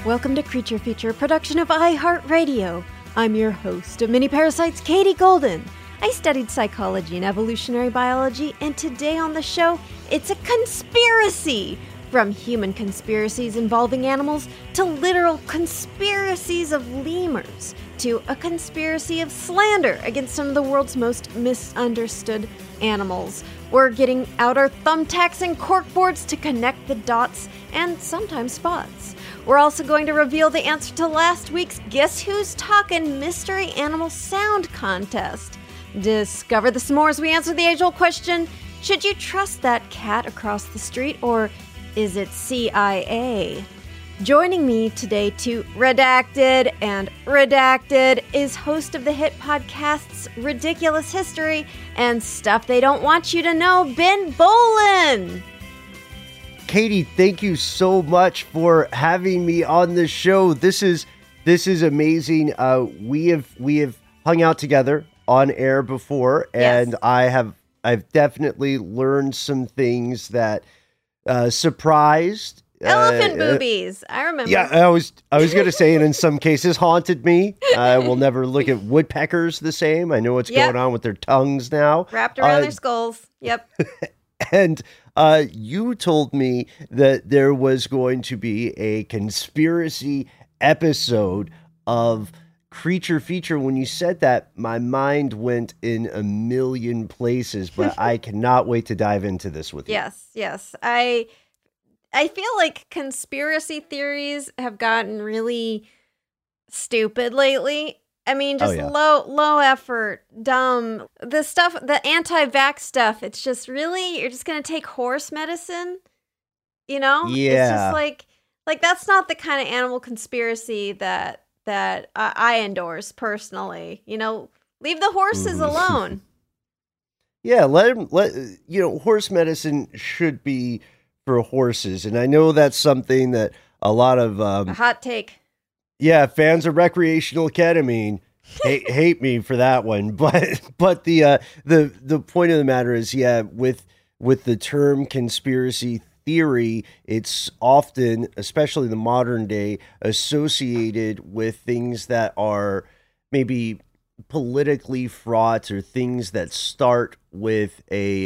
Welcome to Creature Feature, a production of iHeartRadio. I'm your host of Mini Parasites, Katie Golden. I studied psychology and evolutionary biology, and today on the show, it's a conspiracy! From human conspiracies involving animals to literal conspiracies of lemurs to a conspiracy of slander against some of the world's most misunderstood animals. We're getting out our thumbtacks and corkboards to connect the dots and sometimes spots. We're also going to reveal the answer to last week's Guess Who's Talkin' Mystery Animal Sound Contest. Discover the s'mores we answer the age-old question, should you trust that cat across the street, or is it CIA? Joining me today to Redacted and Redacted is host of the hit podcasts Ridiculous History and Stuff They Don't Want You to Know, Ben Bowlin. Katie, thank you so much for having me on the show. This is amazing. We have hung out together on air before, and yes. I've definitely learned some things that surprised. Elephant boobies. I remember. Yeah, I was going to say, and in some cases haunted me. I will never look at woodpeckers the same. I know what's going on with their tongues now. Wrapped around their skulls. Yep. And you told me that there was going to be a conspiracy episode of Creature Feature. When you said that, my mind went in a million places, but I cannot wait to dive into this with you. Yes. I feel like conspiracy theories have gotten really stupid lately. I mean, just low effort, dumb. The stuff, the anti-vax stuff, it's just really, you're just going to take horse medicine, you know? Yeah. It's just like that's not the kind of animal conspiracy that I endorse personally. You know, leave the horses alone. Yeah, horse medicine should be for horses. And I know that's something that a lot of a hot take. Yeah, fans of recreational ketamine hate me for that one. But the point of the matter is, with the term conspiracy theory, it's often, especially the modern day, associated with things that are maybe politically fraught or things that start with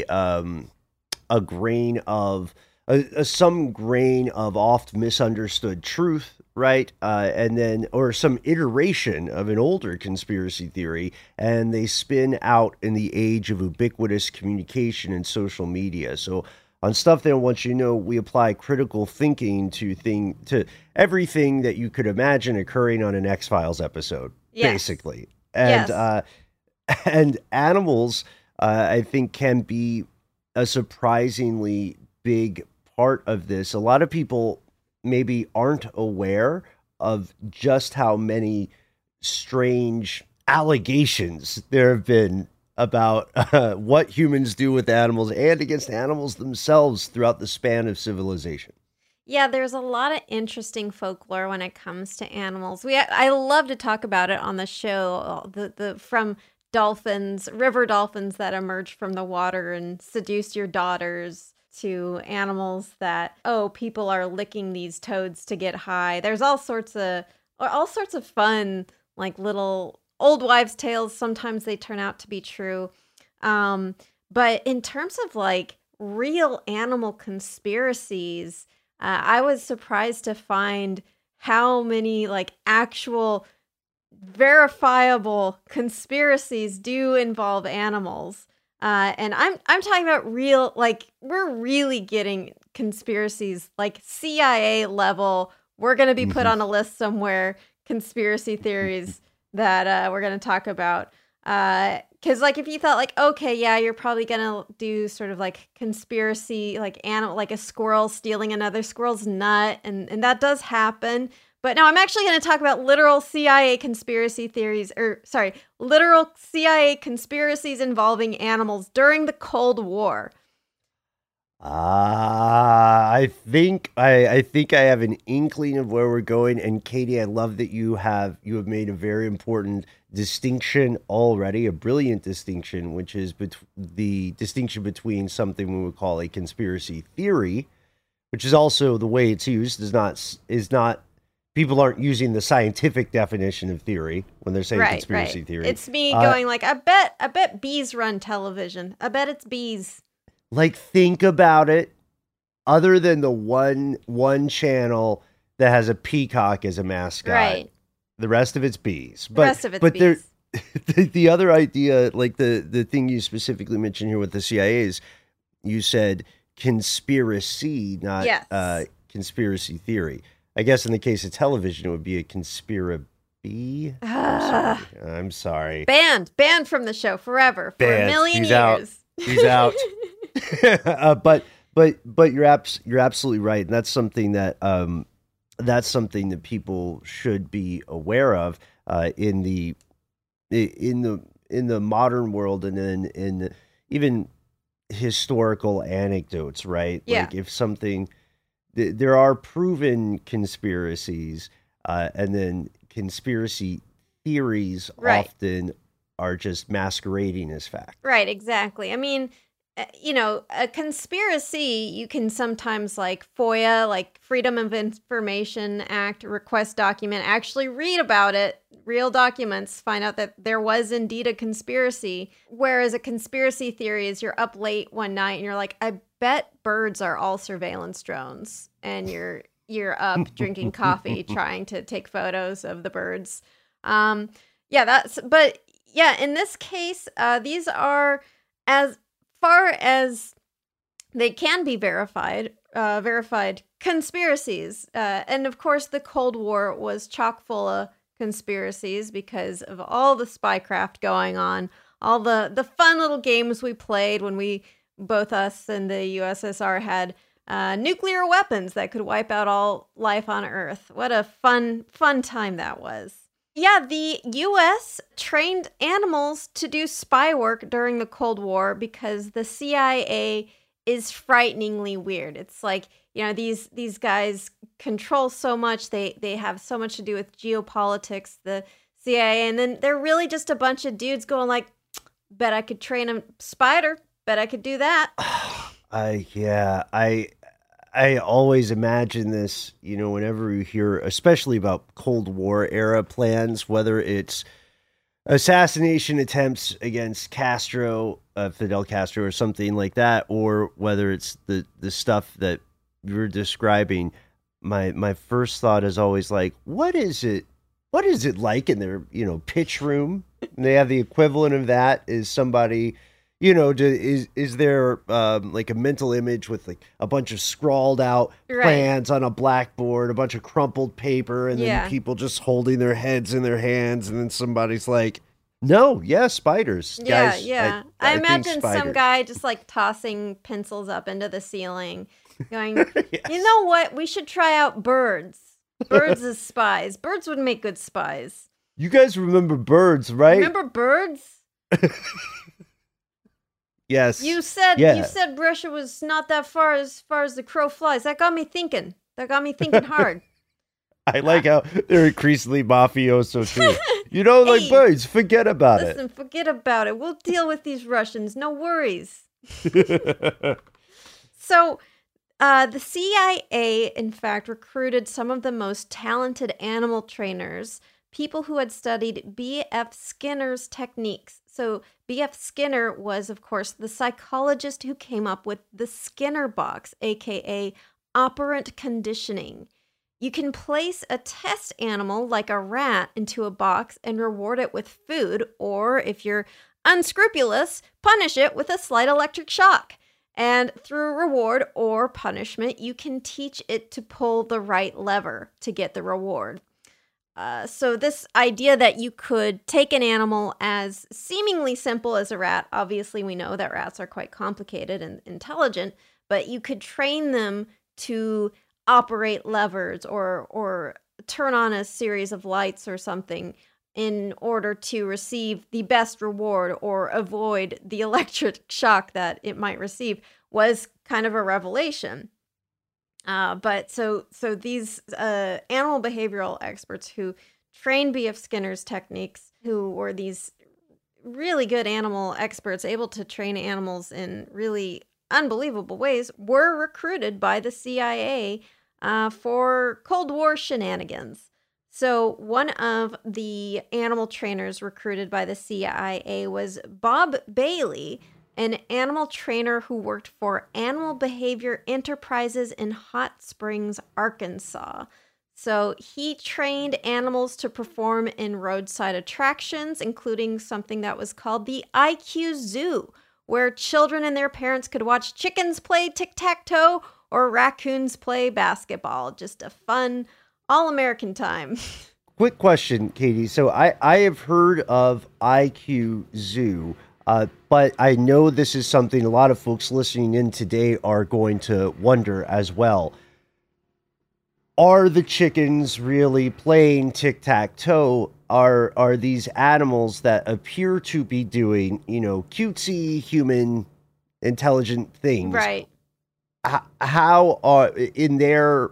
some grain of oft misunderstood truth, right? And then, or some iteration of an older conspiracy theory, and they spin out in the age of ubiquitous communication and social media. So on Stuff They Don't Want You to Know, we apply critical thinking to everything that you could imagine occurring on an X-Files episode, basically. And and animals, I think, can be a surprisingly big part of this. A lot of people maybe aren't aware of just how many strange allegations there have been about what humans do with animals and against animals themselves throughout the span of civilization. Yeah, there's a lot of interesting folklore when it comes to animals. I love to talk about it on the show. From dolphins, river dolphins that emerge from the water and seduce your daughters, to animals that, people are licking these toads to get high. There's all sorts of fun, like little old wives' tales. Sometimes they turn out to be true. But in terms of like real animal conspiracies, I was surprised to find how many like actual verifiable conspiracies do involve animals. And I'm talking about real, like, we're really getting conspiracies like CIA level. We're going to be put on a list somewhere, conspiracy theories that we're going to talk about. Because like, if you thought like, okay, yeah, you're probably going to do sort of like conspiracy, like animal, like a squirrel stealing another squirrel's nut. And that does happen. But no, I'm actually going to talk about literal CIA conspiracies involving animals during the Cold War. I think I have an inkling of where we're going. And Katie, I love that you have made a very important distinction already, a brilliant distinction, which is the distinction between something we would call a conspiracy theory, which is also the way it's used, is not people aren't using the scientific definition of theory when they're saying conspiracy theory. It's me going like, I bet bees run television. I bet it's bees. Like, think about it. Other than the one channel that has a peacock as a mascot, right? The rest of it's bees. The rest of it's bees. The other idea, like the thing you specifically mentioned here with the CIA is, you said conspiracy, not conspiracy theory. I guess in the case of television, it would be a conspiracy. I'm sorry. Banned from the show forever for a million years. He's out. But you're absolutely right, and that's something that people should be aware of in the modern world, and then in even historical anecdotes, right? Yeah. Like if something, there are proven conspiracies, and then conspiracy theories often are just masquerading as fact. Right, exactly. I mean, a conspiracy, you can sometimes like FOIA, like Freedom of Information Act, request document, actually read about it, real documents, find out that there was indeed a conspiracy. Whereas a conspiracy theory is you're up late one night and you're like, I bet birds are all surveillance drones. And you're up drinking coffee, trying to take photos of the birds. In this case, these are, as far as they can be verified conspiracies. And of course, the Cold War was chock full of conspiracies because of all the spycraft going on, all the fun little games we played when both us and the USSR had nuclear weapons that could wipe out all life on Earth. What a fun time that was. Yeah, the U.S. trained animals to do spy work during the Cold War because the CIA is frighteningly weird. It's like, these guys control so much. They have so much to do with geopolitics, the CIA, and then they're really just a bunch of dudes going like, bet I could train a spider. Bet I could do that. I always imagine this, whenever you hear, especially about Cold War era plans, whether it's assassination attempts against Castro, Fidel Castro or something like that, or whether it's the stuff that you're describing, my first thought is always like, what is it like in their, pitch room? And they have the equivalent of that is somebody... is there like a mental image with like a bunch of scrawled out plans on a blackboard, a bunch of crumpled paper, and then people just holding their heads in their hands, and then somebody's like, no, spiders. Guys, I imagine some guy just like tossing pencils up into the ceiling, going, yes. You know what? We should try out birds. Birds as spies. Birds would make good spies. You guys remember birds, right? Remember birds? Yes. You said Russia was not that far as the crow flies. That got me thinking. Hard. I like how they're increasingly mafioso too. Like birds, forget about it. Listen, forget about it. We'll deal with these Russians. No worries. So, the CIA, in fact, recruited some of the most talented animal trainers, people who had studied B.F. Skinner's techniques. So B.F. Skinner was, of course, the psychologist who came up with the Skinner box, aka operant conditioning. You can place a test animal like a rat into a box and reward it with food, or if you're unscrupulous, punish it with a slight electric shock. And through reward or punishment, you can teach it to pull the right lever to get the reward. So this idea that you could take an animal as seemingly simple as a rat, obviously we know that rats are quite complicated and intelligent, but you could train them to operate levers or turn on a series of lights or something in order to receive the best reward or avoid the electric shock that it might receive was kind of a revelation. But so these animal behavioral experts who trained B.F. Skinner's techniques, who were these really good animal experts, able to train animals in really unbelievable ways, were recruited by the CIA for Cold War shenanigans. So one of the animal trainers recruited by the CIA was Bob Bailey, an animal trainer who worked for Animal Behavior Enterprises in Hot Springs, Arkansas. So he trained animals to perform in roadside attractions, including something that was called the IQ Zoo, where children and their parents could watch chickens play tic-tac-toe or raccoons play basketball. Just a fun, all-American time. Quick question, Katie. So I have heard of IQ Zoo, but I know this is something a lot of folks listening in today are going to wonder as well. Are the chickens really playing tic-tac-toe? Are these animals that appear to be doing, cutesy human intelligent things? Right. How are in their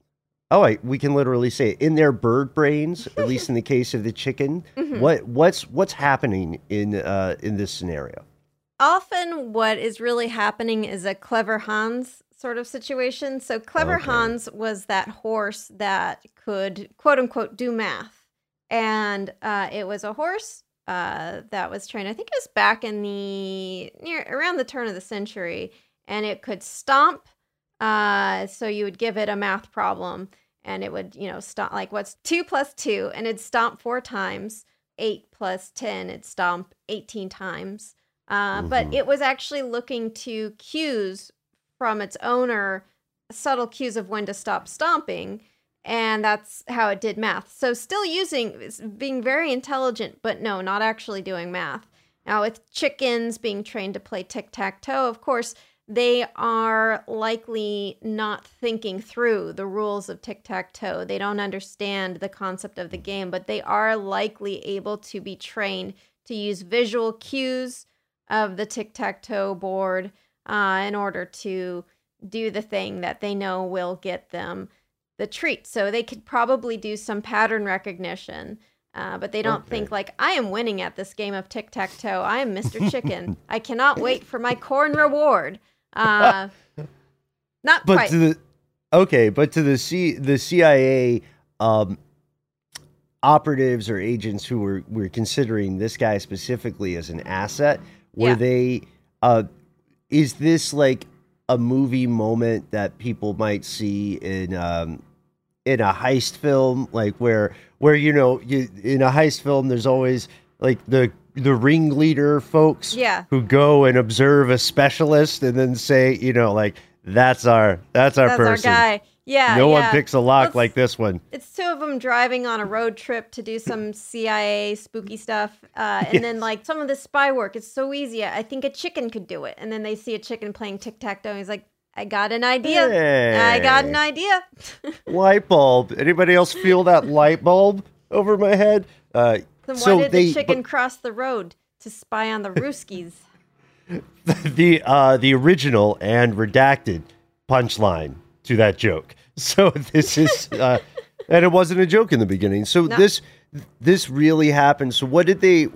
we can literally say it, in their bird brains, at least in the case of the chicken, what's happening in this scenario? Often what is really happening is a Clever Hans sort of situation. So Clever Hans was that horse that could, quote unquote, do math. And it was a horse that was trained, I think it was back in around the turn of the century, and it could stomp. So you would give it a math problem and it would, stomp, like, what's 2 + 2? And it'd stomp 4 times. 8 + 10, it'd stomp 18 times. But it was actually looking to cues from its owner, subtle cues of when to stop stomping. And that's how it did math. So still being very intelligent, but no, not actually doing math. Now with chickens being trained to play tic-tac-toe, of course, they are likely not thinking through the rules of tic-tac-toe. They don't understand the concept of the game, but they are likely able to be trained to use visual cues of the tic-tac-toe board in order to do the thing that they know will get them the treat. So they could probably do some pattern recognition, but they don't think like, I am winning at this game of tic-tac-toe. I am Mr. Chicken. I cannot wait for my corn reward. Not quite. But to the CIA operatives or agents who were considering this guy specifically as an asset, were they is this like a movie moment that people might see in a heist film, like where in a heist film there's always like the ringleader folks who go and observe a specialist and then say, like, that's our person. Our guy. Yeah. No one picks a lock like this one. It's 2 of them driving on a road trip to do some CIA spooky stuff. And then like some of the spy work, it's so easy. I think a chicken could do it. And then they see a chicken playing tic-tac-toe. And he's like, I got an idea. Hey. I got an idea. Light bulb. Anybody else feel that light bulb over my head? Then why did the chicken cross the road to spy on the Ruskies? The original and redacted punchline to that joke. So this is, and it wasn't a joke in the beginning. So no. This really happened. So what did they?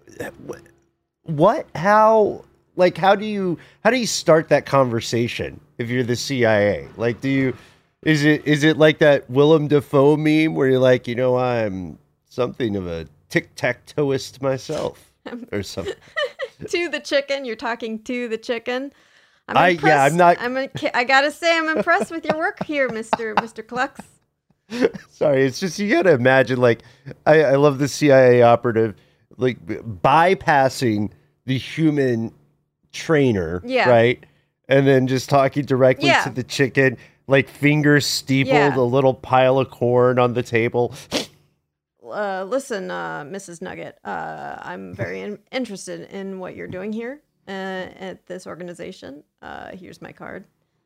What? How? Like, how do you start that conversation if you're the CIA? Like, is it like that Willem Dafoe meme where you're like, I'm something of a tic-tac-toeist myself or something? To the chicken, you're talking to the chicken. I gotta say, I'm impressed with your work here, Mr. Klux. Sorry, it's just, you gotta imagine, like, I love the CIA operative, like, bypassing the human trainer, right? And then just talking directly to the chicken, like fingers steepled, a little pile of corn on the table. Listen, Mrs. Nugget, I'm very interested in what you're doing here at this organization. Here's my card.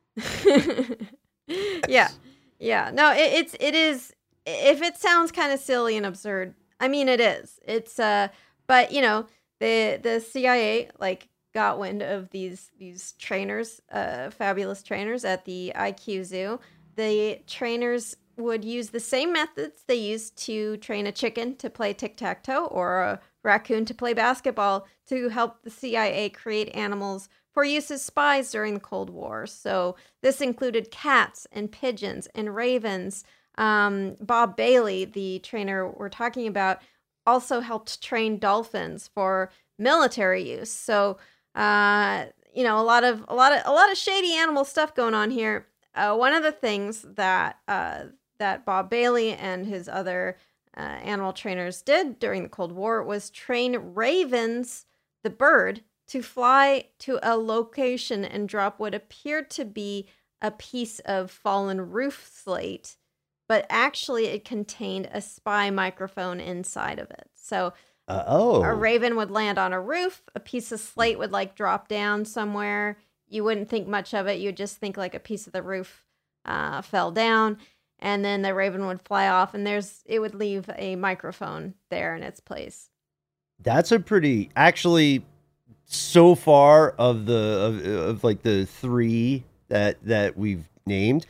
Yeah. No, it is. If it sounds kind of silly and absurd, I mean, it is. It's but the CIA like got wind of these trainers, fabulous trainers at the IQ Zoo. The trainers would use the same methods they used to train a chicken to play tic-tac-toe or a raccoon to play basketball to help the CIA create animals for use as spies during the Cold War. So this included cats and pigeons and ravens. Bob Bailey, the trainer we're talking about, also helped train dolphins for military use. So, a lot of shady animal stuff going on here. One of the things that Bob Bailey and his other animal trainers did during the Cold War was train ravens, the bird, to fly to a location and drop what appeared to be a piece of fallen roof slate, but actually it contained a spy microphone inside of it. So a raven would land on a roof, a piece of slate would drop down somewhere. You wouldn't think much of it. You'd just think a piece of the roof fell down, and then the raven would fly off, and it would leave a microphone there in its place. That's a pretty, actually, so far of the three that we've named,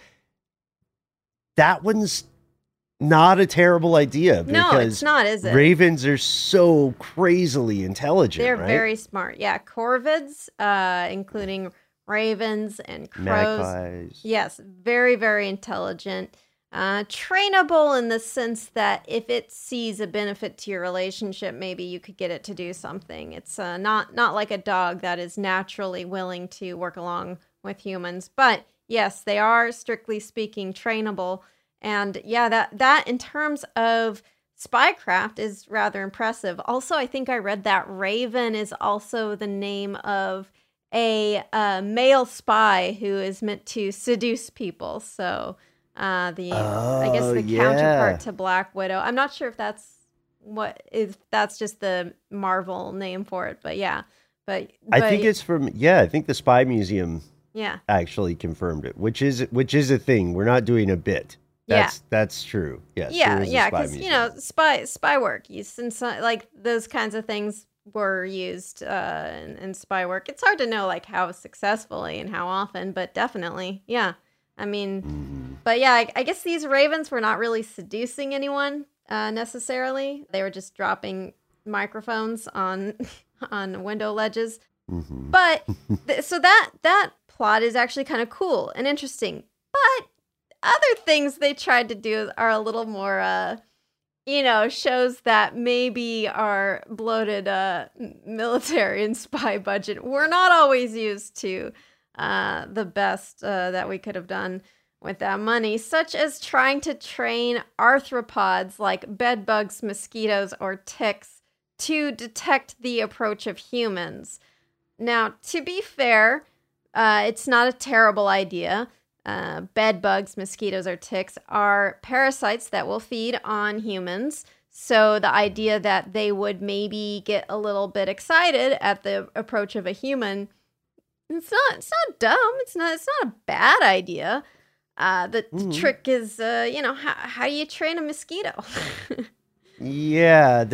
that one's not a terrible idea. No, it's not, is it? Ravens are so crazily intelligent. They're right? very smart. Yeah, corvids, including ravens and crows. Magpies. Yes, very, very intelligent. Trainable in the sense that if it sees a benefit to your relationship, maybe you could get it to do something. It's not like a dog that is naturally willing to work along with humans. But yes, they are, strictly speaking, trainable. And yeah, that in terms of spycraft is rather impressive. Also, I think I read that Raven is also the name of a male spy who is meant to seduce people. So I guess the counterpart to Black Widow. I'm not sure if that's just the Marvel name for it, but yeah. But I think it's from I think the Spy Museum actually confirmed it, which is a thing. We're not doing a bit. That's true. Yes. Yeah, because spy work, since those kinds of things were used in spy work. It's hard to know how successfully and how often, but definitely, yeah. I mean, but yeah, I guess these ravens were not really seducing anyone necessarily. They were just dropping microphones on window ledges. Mm-hmm. But so that plot is actually kind of cool and interesting. But other things they tried to do are a little more, shows that maybe our bloated military and spy budget were not always used to the best that we could have done with that money, such as trying to train arthropods like bedbugs, mosquitoes, or ticks to detect the approach of humans. Now, to be fair, it's not a terrible idea. Bedbugs, mosquitoes, or ticks are parasites that will feed on humans. So the idea that they would maybe get a little bit excited at the approach of a human, it's not dumb. It's not a bad idea. The trick is, how do you train a mosquito? Yeah,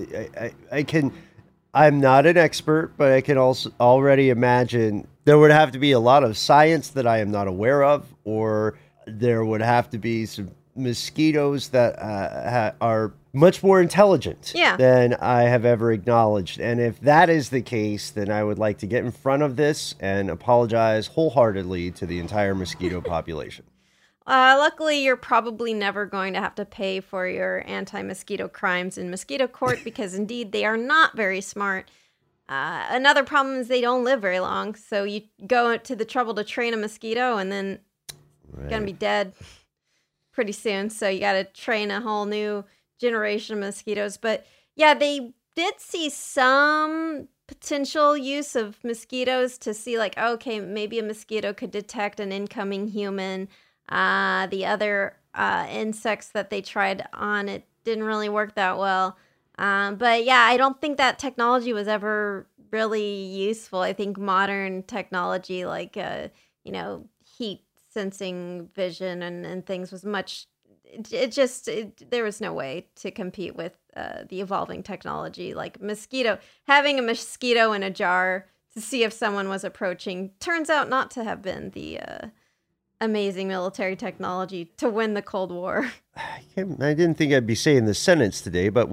I'm not an expert, but I can also already imagine there would have to be a lot of science that I am not aware of, or there would have to be some mosquitoes that are much more intelligent than I have ever acknowledged. And if that is the case, then I would like to get in front of this and apologize wholeheartedly to the entire mosquito population. Luckily, you're probably never going to have to pay for your anti-mosquito crimes in mosquito court because, indeed, they are not very smart. Another problem is they don't live very long, so you go to the trouble to train a mosquito, and then you're going to be dead pretty soon, so you got to train a whole new generation of mosquitoes. But, yeah, they did see some potential use of mosquitoes to see, okay, maybe a mosquito could detect an incoming human. The other insects that they tried on, it didn't really work that well. But yeah, I don't think that technology was ever really useful. I think modern technology like, heat sensing vision and things was much, there was no way to compete with the evolving technology. Like having a mosquito in a jar to see if someone was approaching turns out not to have been the amazing military technology to win the Cold War. I didn't think I'd be saying this sentence today, but with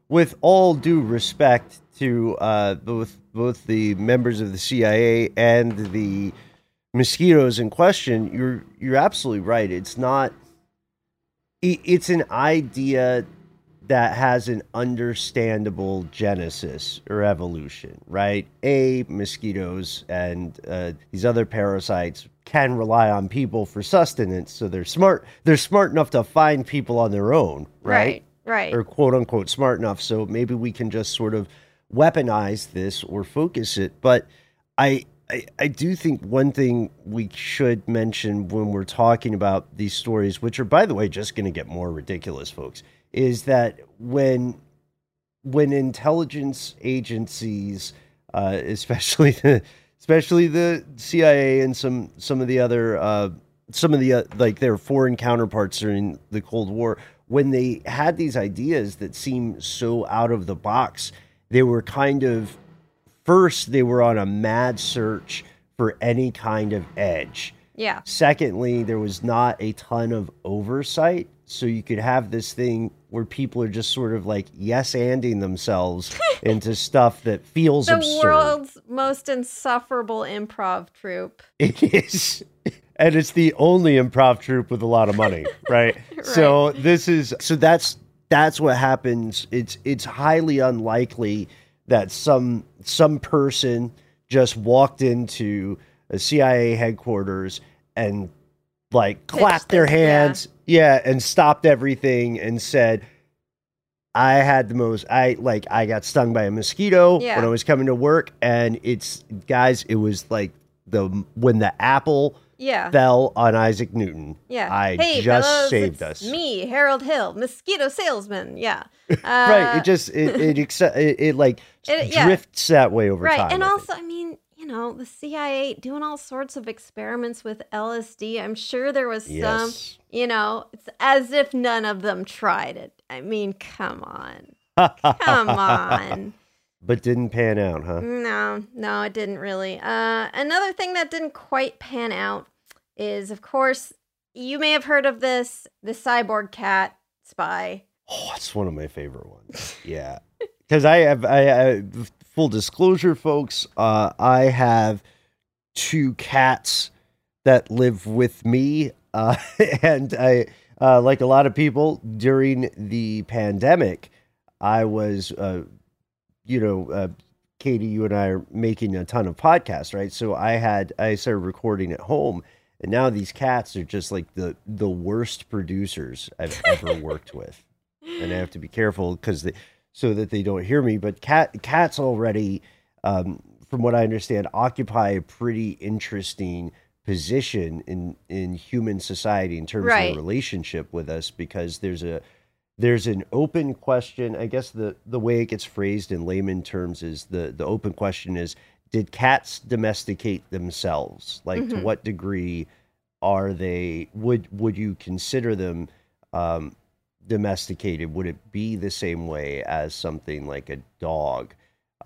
with all due respect to both the members of the CIA and the mosquitoes in question, you're absolutely right. It's not. It's an idea that has an understandable genesis or evolution, right? Mosquitoes and these other parasites can rely on people for sustenance, so they're smart. They're smart enough to find people on their own, right? Right. Or quote unquote smart enough. So maybe we can just sort of weaponize this or focus it. But I do think one thing we should mention when we're talking about these stories, which are, by the way, just going to get more ridiculous, folks, is that when intelligence agencies, especially the CIA and some of the other like their foreign counterparts during the Cold War, when they had these ideas that seemed so out of the box, they were kind of first they were on a mad search for any kind of edge. Yeah. Secondly, there was not a ton of oversight. So you could have this thing where people are just sort of like yes-anding themselves into stuff that feels the absurd. World's most insufferable improv troupe. It is. And it's the only improv troupe with a lot of money, right? Right. So that's what happens. It's highly unlikely that some person just walked into a CIA headquarters and like clapped their hands, and stopped everything and said, I got stung by a mosquito when I was coming to work, and it was like when the apple fell on Isaac Newton. Yeah. Hey, just saved us. Me, Harold Hill, mosquito salesman. Yeah. Right. It drifts that way over time. Right. And also, I mean, the CIA doing all sorts of experiments with LSD. I'm sure there was some, it's as if none of them tried it. I mean, come on. Come on. But didn't pan out, huh? No, it didn't really. Another thing that didn't quite pan out is, of course, you may have heard of this, the cyborg cat spy. Oh, it's one of my favorite ones. Yeah. Because I have full disclosure, folks, I have 2 cats that live with me. And I, like a lot of people during the pandemic, I was, Katie, you and I are making a ton of podcasts, right? So I started recording at home, and now these cats are just like the worst producers I've ever worked with. And I have to be careful so that they don't hear me. But cats already, from what I understand, occupy a pretty interesting position in human society in terms of the relationship with us, because there's an open question. I guess the way it gets phrased in layman terms is the open question is, did cats domesticate themselves? Like, to what degree are they, would you consider them domesticated? Would it be the same way as something like a dog?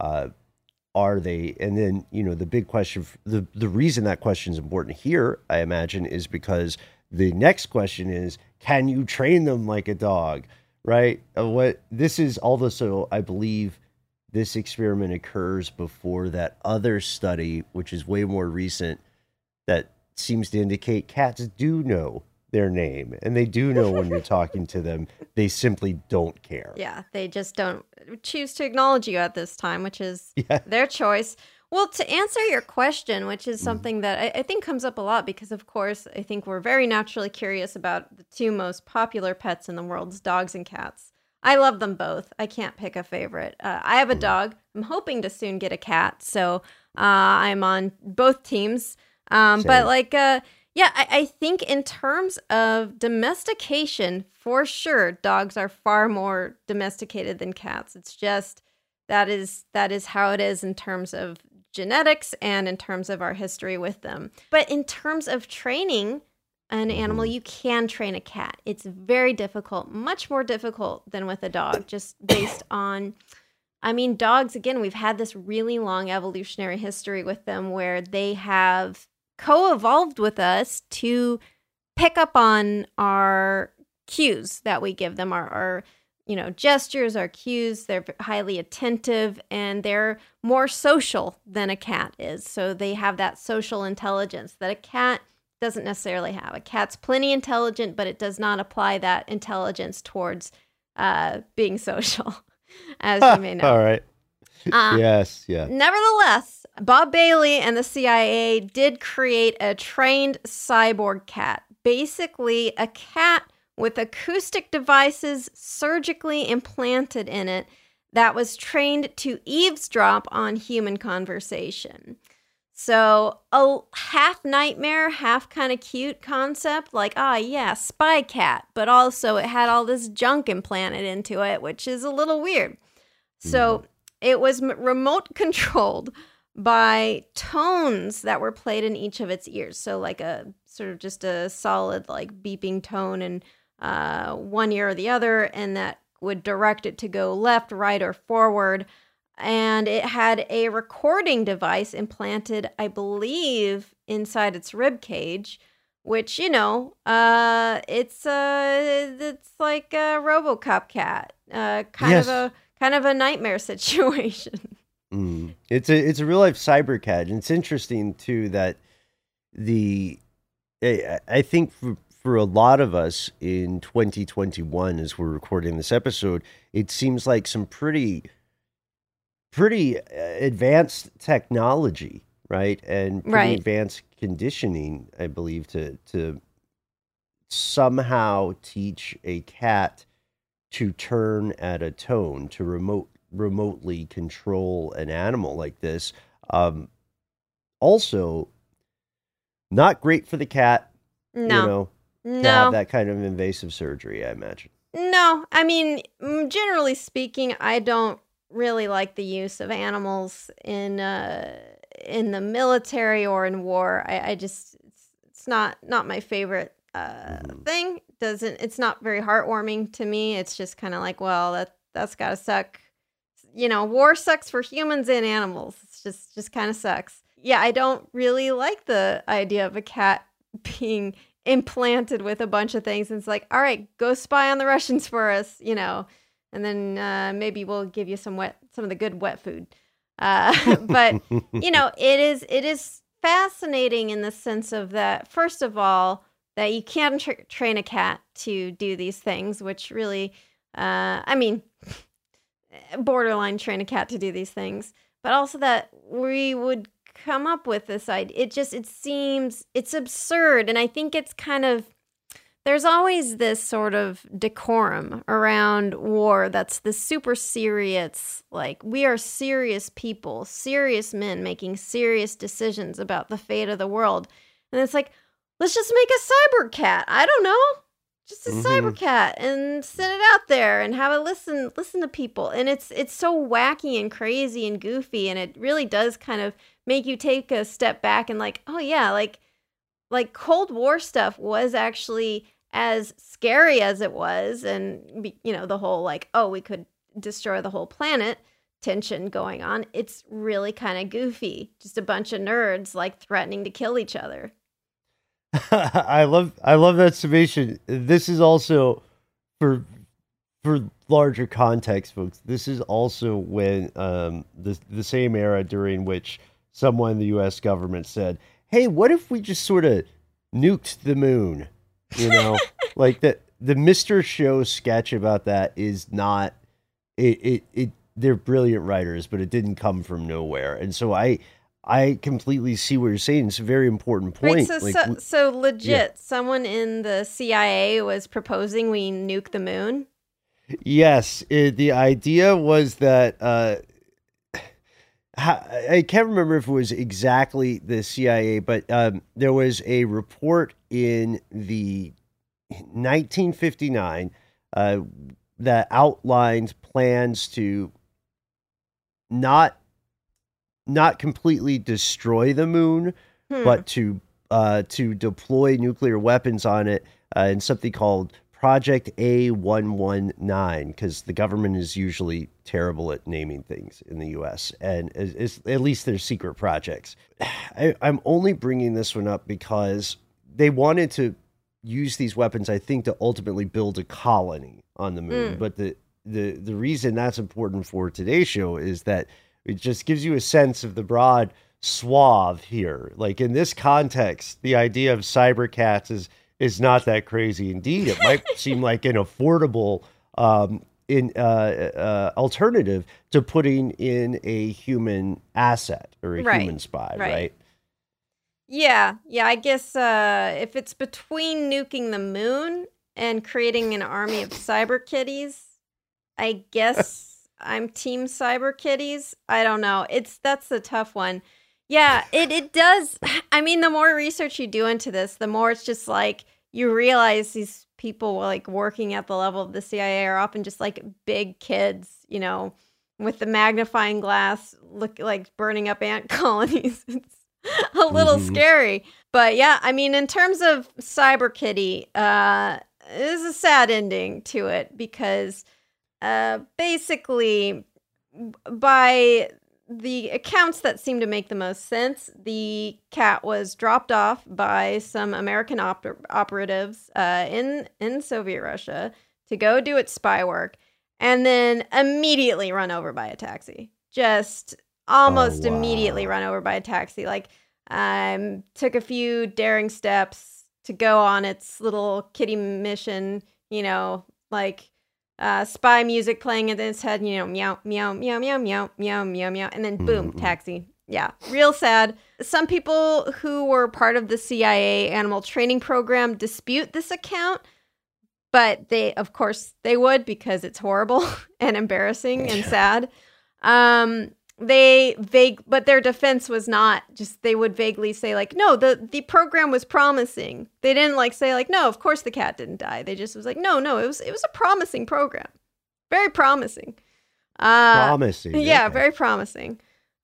Are they? And then, the big question, the reason that question is important here, I imagine, is because the next question is, can you train them like a dog? Right? This is also, I believe, this experiment occurs before that other study, which is way more recent, that seems to indicate cats do know their name, and they do know when you're talking to them. They simply don't care. Yeah, they just don't choose to acknowledge you at this time, which is their choice. Well, to answer your question, which is something that I think comes up a lot, because, of course, I think we're very naturally curious about the 2 most popular pets in the world, dogs and cats. I love them both. I can't pick a favorite. I have a dog. I'm hoping to soon get a cat, so I'm on both teams. But, I think in terms of domestication, for sure, dogs are far more domesticated than cats. It's just that is how it is in terms of genetics and in terms of our history with them. But in terms of training an animal, you can train a cat. It's very difficult, much more difficult than with a dog, just based on, dogs, again, we've had this really long evolutionary history with them where they have co-evolved with us to pick up on our cues that we give them, our gestures are cues. They're highly attentive, and they're more social than a cat is. So they have that social intelligence that a cat doesn't necessarily have. A cat's plenty intelligent, but it does not apply that intelligence towards being social, as you may know. All right. Yes, yeah. Nevertheless, Bob Bailey and the CIA did create a trained cyborg cat. Basically, a cat with acoustic devices surgically implanted in it that was trained to eavesdrop on human conversation. So a half nightmare, half kind of cute concept, like, spy cat, but also it had all this junk implanted into it, which is a little weird. So it was remote controlled by tones that were played in each of its ears. So like a sort of just a solid like beeping tone in one ear or the other, and that would direct it to go left, right, or forward. And it had a recording device implanted, I believe, inside its rib cage, which, it's like a RoboCop cat, kind of a nightmare situation. It's a real life cyber cat, and it's interesting too that I think for a lot of us in 2021, as we're recording this episode, it seems like some pretty advanced technology, right? And pretty advanced conditioning, I believe, to somehow teach a cat to turn at a tone, to remotely control an animal like this. Also, not great for the cat, No. to have that kind of invasive surgery, I imagine. No, I mean, generally speaking, I don't really like the use of animals in the military or in war. I just it's not my favorite thing. It's not very heartwarming to me. It's just kind of like, well, that's gotta suck. War sucks for humans and animals. It's just kind of sucks. Yeah, I don't really like the idea of a cat being implanted with a bunch of things. And it's like, all right, go spy on the Russians for us, and then maybe we'll give you some of the good wet food. But it is fascinating in the sense of that, first of all, that you can train a cat to do these things, which really, borderline train a cat to do these things, but also that we would come up with this idea. It seems it's absurd. And I think it's kind of, there's always this sort of decorum around war that's this super serious, like, we are serious people, serious men making serious decisions about the fate of the world. And it's like, let's just make a cyber cat. I don't know. Just a cyber cat and send it out there and have it listen to people. And it's so wacky and crazy and goofy. And it really does kind of make you take a step back and like, oh yeah, like Cold War stuff was actually as scary as it was. And, the whole like, oh, we could destroy the whole planet tension going on. It's really kind of goofy. Just a bunch of nerds like threatening to kill each other. I love that summation. This is also for larger context, folks. This is also when the same era during which someone in the U.S. government said, "Hey, what if we just sort of nuked the moon?" Like the Mr. Show sketch about that is not it. They're brilliant writers, but it didn't come from nowhere, and so I completely see what you're saying. It's a very important point. Right, so legit, someone in the CIA was proposing we nuke the moon? Yes. The idea was that, I can't remember if it was exactly the CIA, but there was a report in the 1959 that outlined plans to not completely destroy the moon, but to deploy nuclear weapons on it in something called Project A119, because the government is usually terrible at naming things in the U.S., and at least they're secret projects. I'm only bringing this one up because they wanted to use these weapons, I think, to ultimately build a colony on the moon, but the reason that's important for today's show is that it just gives you a sense of the broad swath here. Like in this context, the idea of cyber cats is not that crazy. Indeed, it might seem like an affordable alternative to putting in a human asset or a human spy, right? Yeah, I guess if it's between nuking the moon and creating an army of cyber kitties, I guess I'm team cyber kitties. I don't know. That's the tough one. Yeah, it does. I mean, the more research you do into this, the more it's just like you realize these people like working at the level of the CIA are often just like big kids, you know, with the magnifying glass, look like burning up ant colonies. It's a little scary. But yeah, I mean, in terms of Cyber Kitty, there's a sad ending to it because basically by the accounts that seem to make the most sense, the cat was dropped off by some American operatives in Soviet Russia to go do its spy work and then immediately run over by a taxi. Just almost immediately run over by a taxi. Like, took a few daring steps to go on its little kitty mission, you know, like spy music playing in its head, you know, meow, meow, meow, meow, meow, meow, meow, meow, and then boom, taxi. Yeah, real sad. Some people who were part of the CIA animal training program dispute this account, but of course they would because it's horrible and embarrassing and sad. But their defense was not just, they would vaguely say like, no, the program was promising. They didn't like say like, no, of course the cat didn't die. They just was like, no, it was a promising program. Very promising. Promising. Yeah, okay. very promising.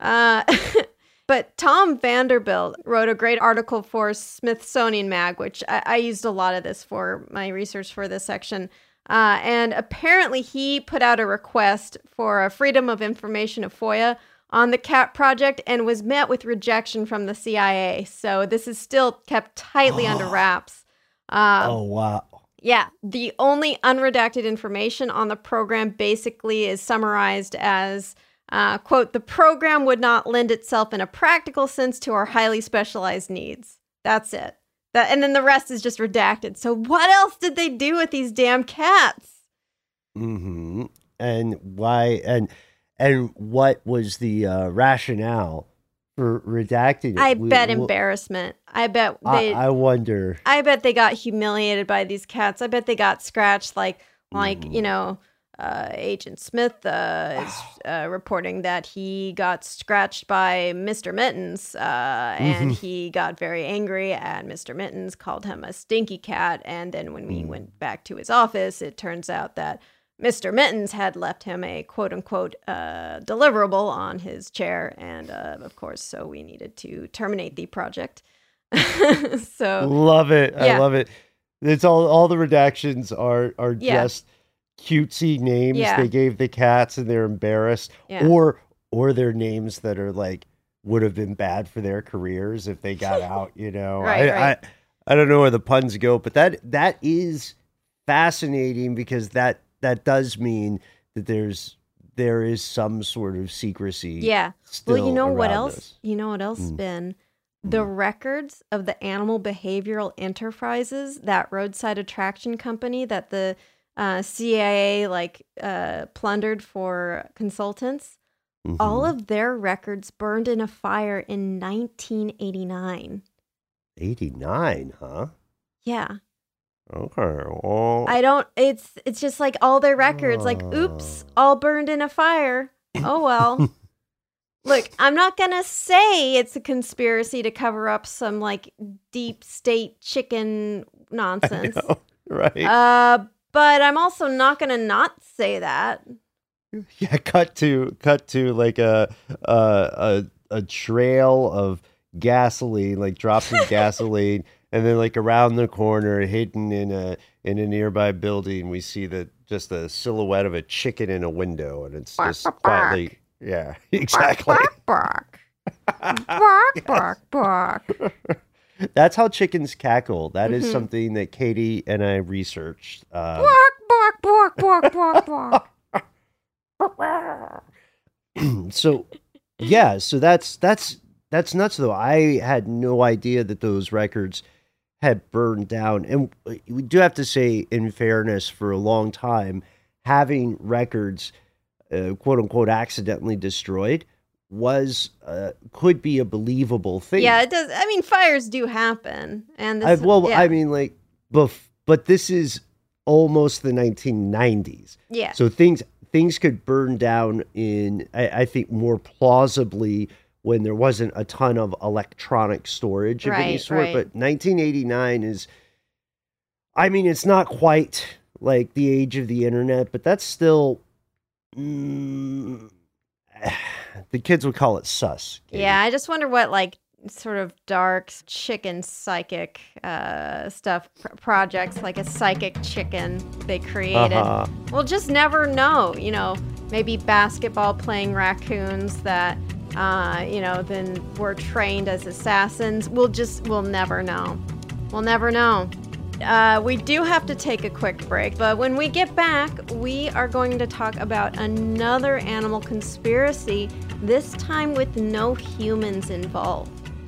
But Tom Vanderbilt wrote a great article for Smithsonian Mag, which I used a lot of this for my research for this section. And apparently he put out a request for a Freedom of Information of FOIA on the CAT project and was met with rejection from the CIA. So this is still kept tightly under wraps. Oh, wow. Yeah. The only unredacted information on the program basically is summarized as, quote, the program would not lend itself in a practical sense to our highly specialized needs. That's it. And then the rest is just redacted. So what else did they do with these damn cats? Mm-hmm. And why? And what was the rationale for redacting it? I bet embarrassment. I bet I wonder. I bet they got humiliated by these cats. I bet they got scratched like you know. Agent Smith is reporting that he got scratched by Mr. Mittens, and he got very angry, and Mr. Mittens called him a stinky cat. And then when we went back to his office, it turns out that Mr. Mittens had left him a quote-unquote deliverable on his chair, and of course, so we needed to terminate the project. So love it. Yeah. I love it. It's all the redactions are just cutesy names they gave the cats and they're embarrassed, or their names that are like would have been bad for their careers if they got out, you know. Right. I don't know where the puns go, but that is fascinating because that does mean that there is some sort of secrecy. Yeah. Well, you know what else? You know what else, Ben? The records of the Animal Behavioral Enterprises, that roadside attraction company that the CIA plundered for consultants, all of their records burned in a fire in 1989. 89, huh? Yeah. Okay. Well, it's just like all their records, like, oops, all burned in a fire. Oh, well. Look, I'm not going to say it's a conspiracy to cover up some like deep state chicken nonsense. I know, right. But I'm also not going to not say that. Yeah, cut to like a trail of gasoline, like drops of gasoline, and then like around the corner, hidden in a nearby building, we see just a silhouette of a chicken in a window, and it's just quietly, yeah, exactly. Bark, bark, bark, bark. That's how chickens cackle. That is something that Katie and I researched. Bark, bark, bark, bark, bark, bark. So, yeah, so that's nuts though. I had no idea that those records had burned down. And we do have to say, in fairness, for a long time, having records, quote unquote, accidentally destroyed was could be a believable thing. Yeah, it does. I mean, fires do happen, and this, I mean, like, but this is almost the 1990s. Yeah. So things could burn down in, I think, more plausibly when there wasn't a ton of electronic storage of any sort. Right. But 1989 is, I mean, it's not quite like the age of the internet, but that's still, the kids would call it sus. Katie. Yeah, I just wonder what, like, sort of dark chicken psychic stuff, projects, like a psychic chicken they created. We'll just never know, maybe basketball playing raccoons that, then were trained as assassins. We'll never know. We'll never know. We do have to take a quick break, but when we get back, we are going to talk about another animal conspiracy, this time with no humans involved.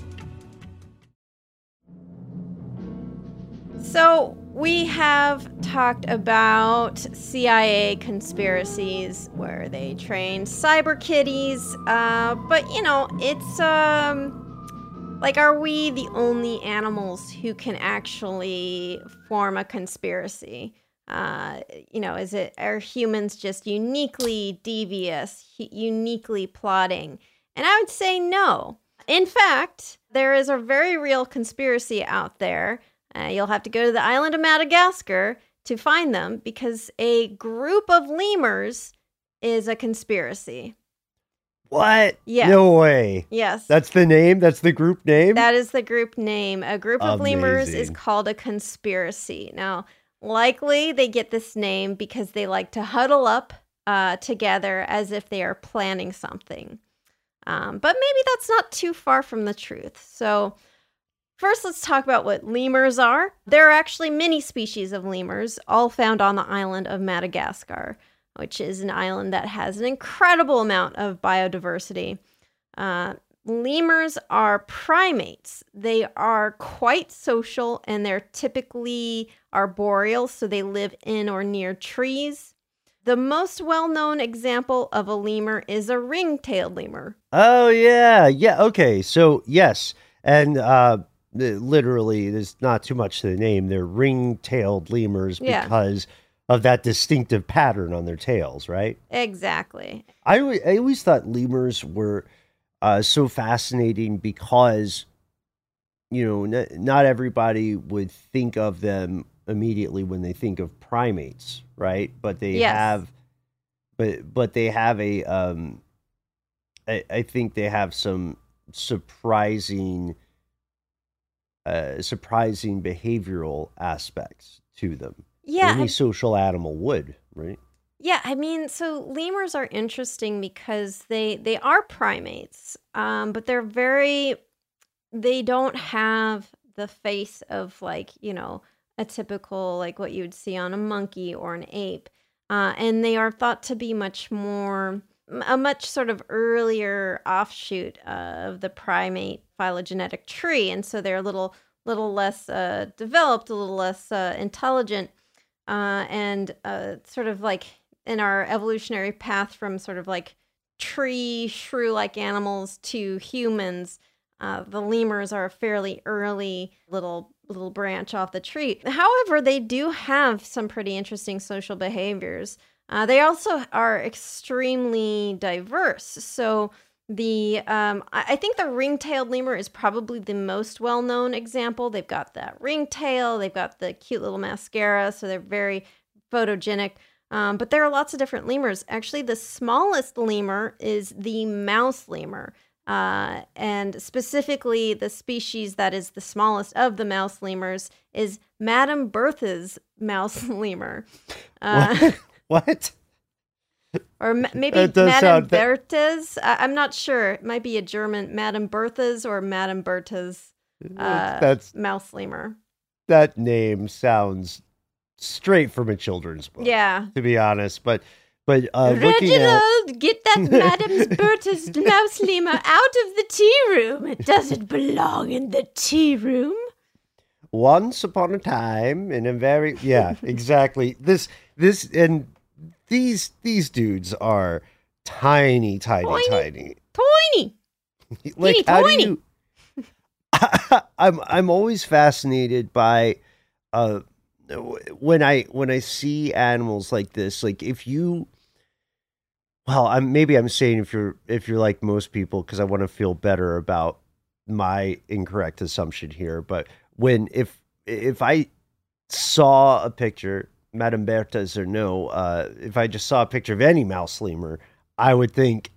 So we have talked about CIA conspiracies where they train cyber kitties, but it's like, are we the only animals who can actually form a conspiracy? Are humans just uniquely devious, uniquely plotting? And I would say no. In fact, there is a very real conspiracy out there. You'll have to go to the island of Madagascar to find them, because a group of lemurs is a conspiracy. What? Yes. No way. Yes. That's the name? That's the group name? That is the group name. A group of lemurs is called a conspiracy. Now, likely they get this name because they like to huddle up together as if they are planning something. But maybe that's not too far from the truth. So first, let's talk about what lemurs are. There are actually many species of lemurs, all found on the island of Madagascar, which is an island that has an incredible amount of biodiversity. Lemurs are primates. They are quite social, and they're typically arboreal, so they live in or near trees. The most well-known example of a lemur is a ring-tailed lemur. Oh, yeah. Yeah, okay. So, yes. And literally, there's not too much to the name. They're ring-tailed lemurs because of that distinctive pattern on their tails, right? Exactly. I always thought lemurs were so fascinating because, not everybody would think of them immediately when they think of primates, right? But they have, but they have a, I think they have some surprising behavioral aspects to them. Yeah. Any social animal would, right? Yeah, I mean, so lemurs are interesting because they are primates, but they don't have the face of, like, a typical, like, what you would see on a monkey or an ape. And they are thought to be a much sort of earlier offshoot of the primate phylogenetic tree. And so they're a little less developed, a little less intelligent, and sort of like in our evolutionary path from sort of like tree shrew-like animals to humans, the lemurs are a fairly early little branch off the tree. However, they do have some pretty interesting social behaviors. They also are extremely diverse. So I think the ring-tailed lemur is probably the most well-known example. They've got that ringtail, they've got the cute little mascara, so they're very photogenic. But there are lots of different lemurs. Actually, the smallest lemur is the mouse lemur. And specifically, the species that is the smallest of the mouse lemurs is Madame Bertha's mouse lemur. What? Or maybe Madame Bertha's. I'm not sure. It might be a German Madame Bertha's or Madame Bertha's mouse lemur. That name sounds straight from a children's book. Yeah. To be honest. But But looking at Reginald, get that Madame Berta's mouse lemur out of the tea room. It doesn't belong in the tea room. once upon a time in a very exactly this and these dudes are tiny. Tiny. Like Teeny how tiny. do you? I'm always fascinated by when I see animals like this. Like if you, well, I'm saying if you're like most people, because I want to feel better about my incorrect assumption here. But when if I saw a picture, Madame Berta's or no, if I just saw a picture of any mouse lemur, I would think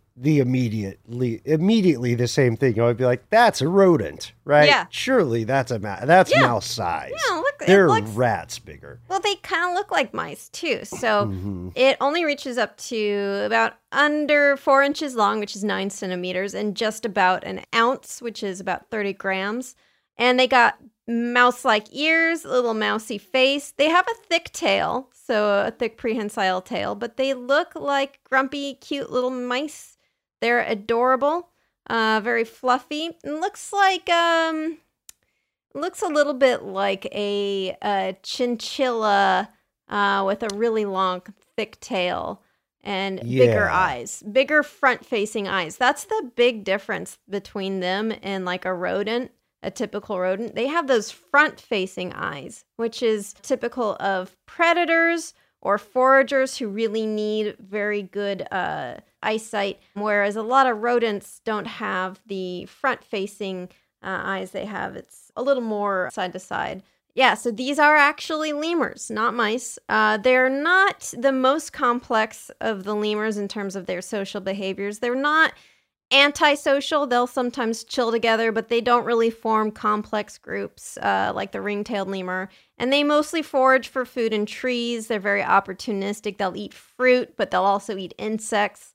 immediately the same thing. I would be like, that's a rodent, right? Yeah. Surely that's that's Yeah. mouse size. Yeah, look, it They're looks- rats bigger. Well, they kind of look like mice too. So Mhm. it only reaches up to about under 4 inches long, which is 9 centimeters, and just about an ounce, which is about 30 grams. And they got mouse-like ears, a little mousy face. They have a thick tail, so a thick prehensile tail, but they look like grumpy, cute little mice. They're adorable, very fluffy. It looks like looks a little bit like a chinchilla with a really long, thick tail and bigger Yeah. eyes, bigger front-facing eyes. That's the big difference between them and like a rodent, a typical rodent. They have those front-facing eyes, which is typical of predators or foragers who really need very good eyesight, whereas a lot of rodents don't have the front-facing eyes they have. It's a little more side to side. Yeah, so these are actually lemurs, not mice. They're not the most complex of the lemurs in terms of their social behaviors. They're not antisocial. They'll sometimes chill together, but they don't really form complex groups like the ring-tailed lemur. And they mostly forage for food in trees. They're very opportunistic. They'll eat fruit, but they'll also eat insects.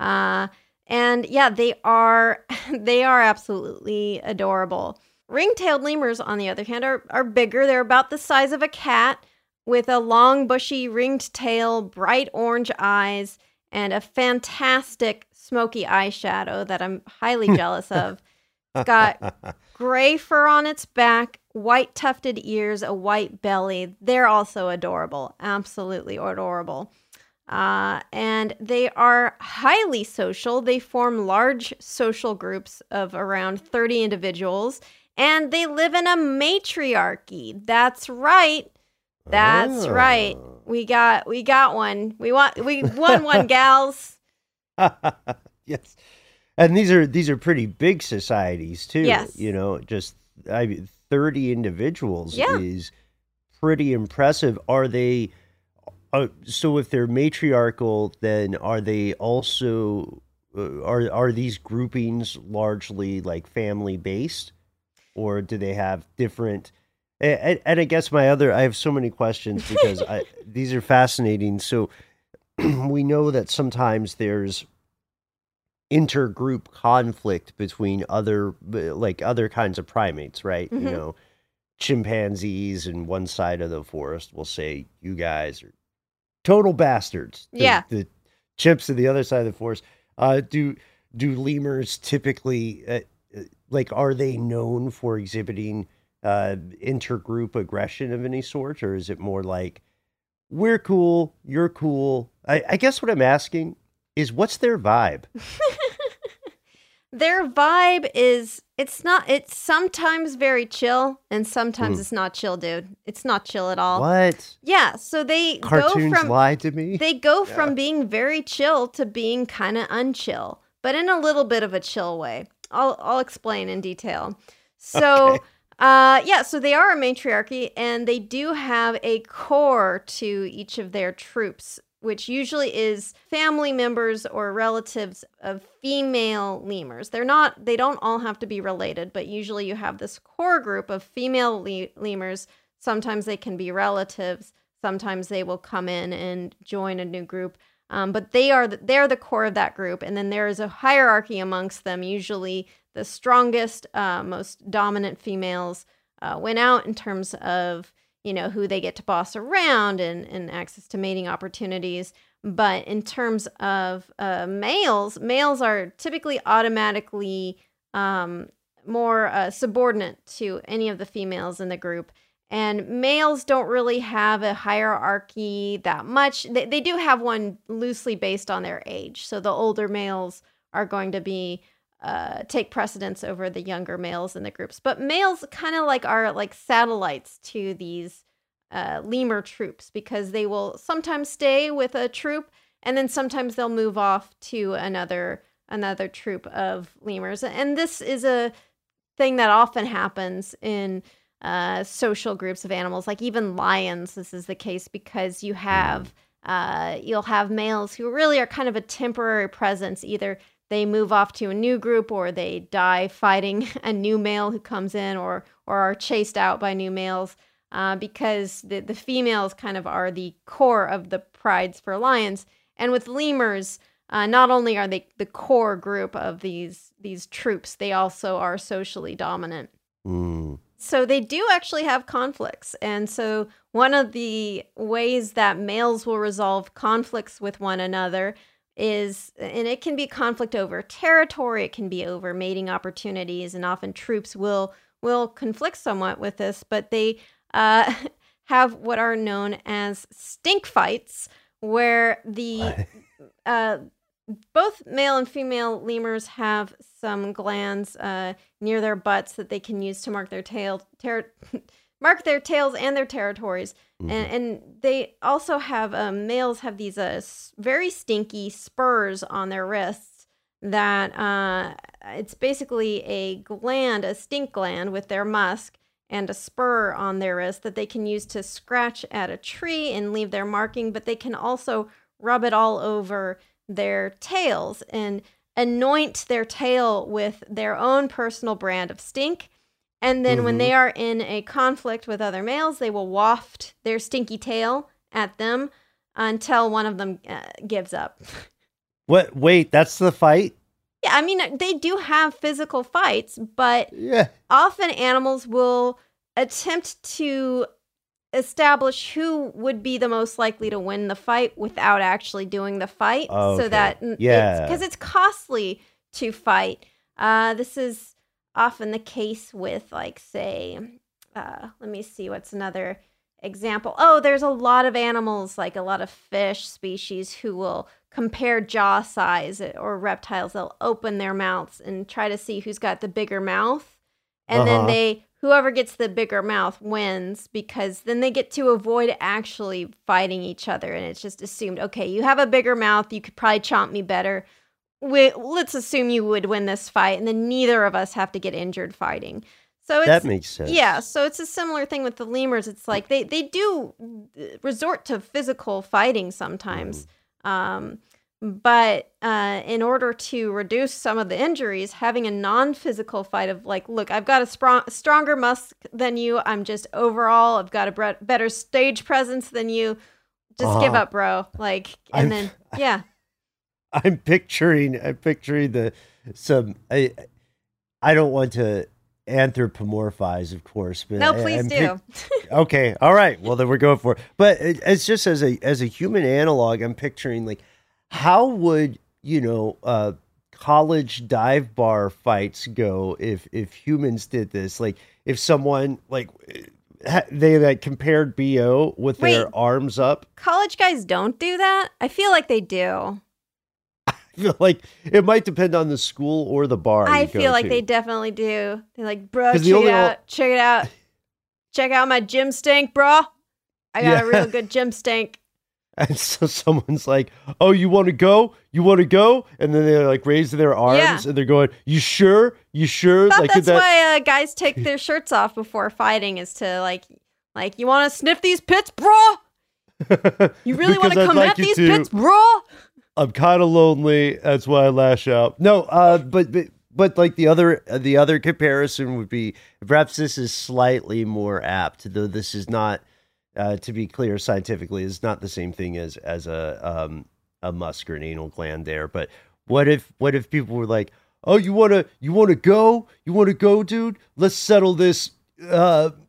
And yeah, they are absolutely adorable. Ring-tailed lemurs, on the other hand, are bigger. They're about the size of a cat with a long, bushy, ringed tail, bright orange eyes, and a fantastic smoky eyeshadow that I'm highly jealous of. It's got gray fur on its back, white tufted ears, a white belly. They're also adorable. Absolutely adorable. And they are highly social. They form large social groups of around 30 individuals, and they live in a matriarchy. That's right. That's right. Oh. We got one. We won one, gals. Yes. And these are pretty big societies too. Yes. You know, just 30 individuals Yeah. is pretty impressive. Are they so if they're matriarchal, then are they also are these groupings largely like family based, or do they have different? And I guess I have so many questions because these are fascinating. So we know that sometimes there's intergroup conflict between other kinds of primates, right? Mhm. You know, chimpanzees and one side of the forest will say, "You guys are total bastards." Yeah. The chimps to the other side of the forest. Do lemurs typically are they known for exhibiting intergroup aggression of any sort, or is it more like we're cool, you're cool? I guess what I'm asking is what's their vibe? Their vibe is it's sometimes very chill and sometimes it's not chill, dude. It's not chill at all. What? Yeah, so they Cartoons go from lie to me? they go Yeah. from being very chill to being kind of unchill, but in a little bit of a chill way. I'll explain in detail. So, so they are a matriarchy, and they do have a core to each of their troops, which usually is family members or relatives of female lemurs. They don't all have to be related, but usually you have this core group of female lemurs. Sometimes they can be relatives. Sometimes they will come in and join a new group. But they're the core of that group. And then there is a hierarchy amongst them. Usually the strongest, most dominant females win out in terms of, who they get to boss around and access to mating opportunities. But in terms of males are typically automatically more subordinate to any of the females in the group. And males don't really have a hierarchy that much. They do have one loosely based on their age. So the older males are going to be take precedence over the younger males in the groups. But males kind of are like satellites to these lemur troops, because they will sometimes stay with a troop, and then sometimes they'll move off to another troop of lemurs. And this is a thing that often happens in social groups of animals, like even lions. This is the case because you'll have males who really are kind of a temporary presence. Either they move off to a new group, or they die fighting a new male who comes in, or are chased out by new males, because the females kind of are the core of the prides for lions. And with lemurs, not only are they the core group of these troops, they also are socially dominant. So they do actually have conflicts. And so one of the ways that males will resolve conflicts with one another is, and it can be conflict over territory, it can be over mating opportunities, and often troops will conflict somewhat with this, but they have what are known as stink fights, where the both male and female lemurs have some glands near their butts that they can use to mark their mark their tails and their territories. And they also have, males have these very stinky spurs on their wrists that it's basically a stink gland with their musk, and a spur on their wrist that they can use to scratch at a tree and leave their marking, but they can also rub it all over their tails and anoint their tail with their own personal brand of stink. And then when they are in a conflict with other males, they will waft their stinky tail at them until one of them gives up. What? Wait, that's the fight? Yeah, I mean, they do have physical fights, but often animals will attempt to establish who would be the most likely to win the fight without actually doing the fight. So that, because it's costly to fight. This is often the case with, like, say, let me see, what's another example? Oh, there's a lot of animals, like a lot of fish species, who will compare jaw size, or reptiles. They'll open their mouths and try to see who's got the bigger mouth. And then whoever gets the bigger mouth wins, because then they get to avoid actually fighting each other. And it's just assumed, okay, you have a bigger mouth, you could probably chomp me better. Let's assume you would win this fight, and then neither of us have to get injured fighing. So that makes sense. Yeah, so it's a similar thing with the lemurs. It's like they do resort to physical fighting sometimes. But in order to reduce some of the injuries, having a non-physical fight of, like, look, I've got a stronger musk than you. I'm just overall, I've got a better stage presence than you. Just give up, bro. Like, and then, yeah. I'm picturing I don't want to anthropomorphize, of course, but no, please do. Okay, all right. Well, then we're going for it. But it's just as a human analog, I'm picturing, like, how would college dive bar fights go if humans did this? Like, if someone they compared BO with their arms up. College guys don't do that. I feel like they do. I feel like it might depend on the school or the bar. I feel like they definitely do. They're like, bro, check it out. Check out my gym stank, bro. I got a real good gym stank. And so someone's like, oh, you want to go? You want to go? And then they like raise their arms and they're going, you sure? You sure? I thought that's why guys take their shirts off before fighting, is to like, you want to sniff these pits, bro? You really want to come at these pits, bro? I'm kind of lonely. That's why I lash out. No, but like the other comparison would be, perhaps this is slightly more apt, though this is not, to be clear, scientifically, is not the same thing as a musk or an anal gland there. But what if people were like, oh, you want to go, dude? Let's settle this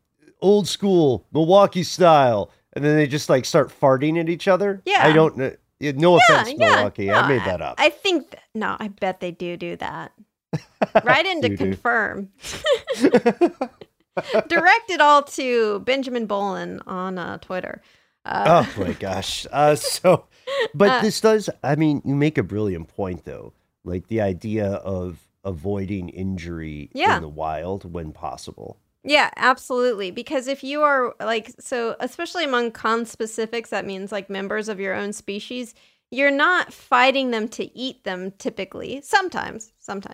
old school Milwaukee style. And then they just like start farting at each other. Yeah. I don't know. No offense, Milwaukee. No, I made that up. I think, no, I bet they do that. Right in to confirm. Direct it all to Benjamin Bolin on Twitter. Oh my gosh. But this does, I mean, you make a brilliant point though. Like the idea of avoiding injury in the wild when possible. Yeah, absolutely. Because if you are like, so especially among conspecifics, that means like members of your own species, you're not fighting them to eat them typically. Sometimes.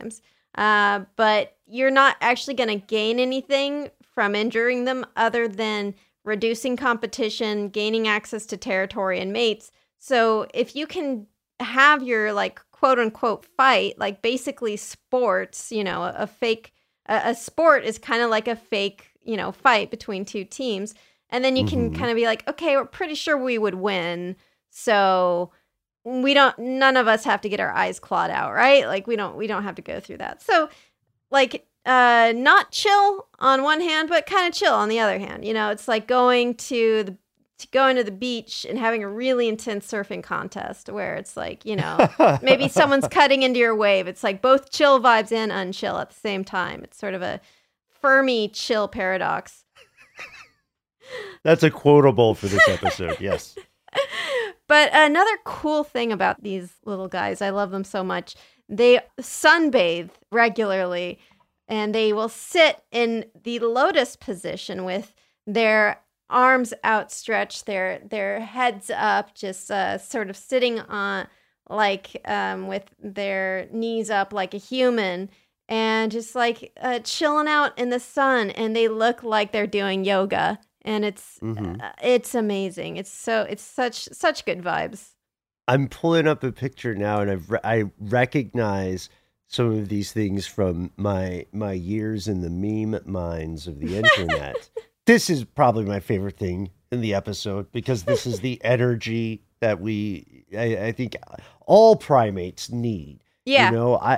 But you're not actually going to gain anything from injuring them other than reducing competition, gaining access to territory and mates. So if you can have your like quote unquote fight, like basically sports, you know, a sport is kind of like a fake, you know, fight between two teams. And then you can kind of be like, okay, we're pretty sure we would win. So none of us have to get our eyes clawed out, right? Like we don't have to go through that. So like, not chill on one hand, but kind of chill on the other hand. You know, it's like going to the beach and having a really intense surfing contest where it's like, you know, maybe someone's cutting into your wave. It's like both chill vibes and unchill at the same time. It's sort of a Fermi chill paradox. That's a quotable for this episode. Yes. But another cool thing about these little guys, I love them so much. They sunbathe regularly and they will sit in the lotus position with their arms outstretched, their heads up, just sort of sitting on like with their knees up like a human and just like chilling out in the sun. And they look like they're doing yoga. And it's amazing. It's such good vibes. I'm pulling up a picture now, and I recognize some of these things from my years in the meme mines of the internet. This is probably my favorite thing in the episode because this is the energy that I think all primates need. Yeah. You know,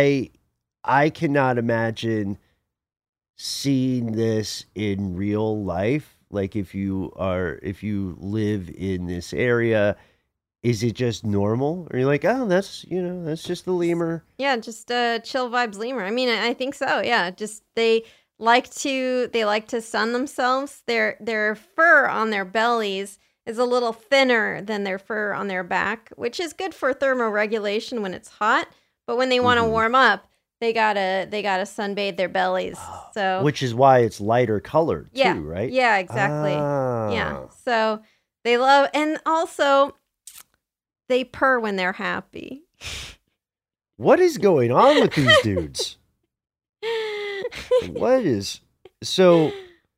I cannot imagine seeing this in real life. Like if you live in this area, is it just normal? Or you're like, oh, that's just the lemur. Yeah, just chill vibes lemur. I mean, I think so. Yeah, just they like to sun themselves. Their fur on their bellies is a little thinner than their fur on their back, which is good for thermoregulation when it's hot. But when they want to warm up, they gotta sunbathe their bellies. So which is why it's lighter colored too, right? Yeah, exactly. Yeah. So they love, and also they purr when they're happy. What is going on with these dudes? So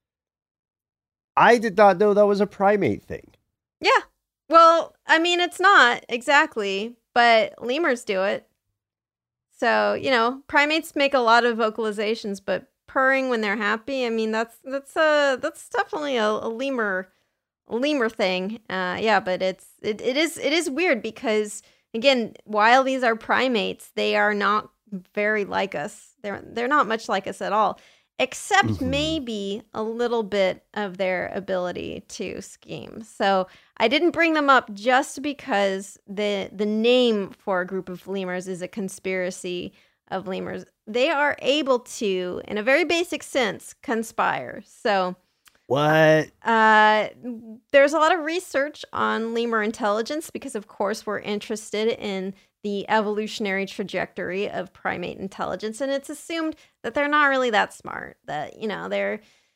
I did not know that was a primate thing. Yeah. Well, I mean, it's not exactly, but lemurs do it. So, you know, primates make a lot of vocalizations, but purring when they're happy, I mean, that's definitely a lemur thing. Yeah, but it is weird because again, while these are primates, they are not very like us. They're not much like us at all, except maybe a little bit of their ability to scheme. So I didn't bring them up just because the name for a group of lemurs is a conspiracy of lemurs. They are able to, in a very basic sense, conspire. So what? There's a lot of research on lemur intelligence because, of course, we're interested in the evolutionary trajectory of primate intelligence, and it's assumed that they're not really that smart. That they're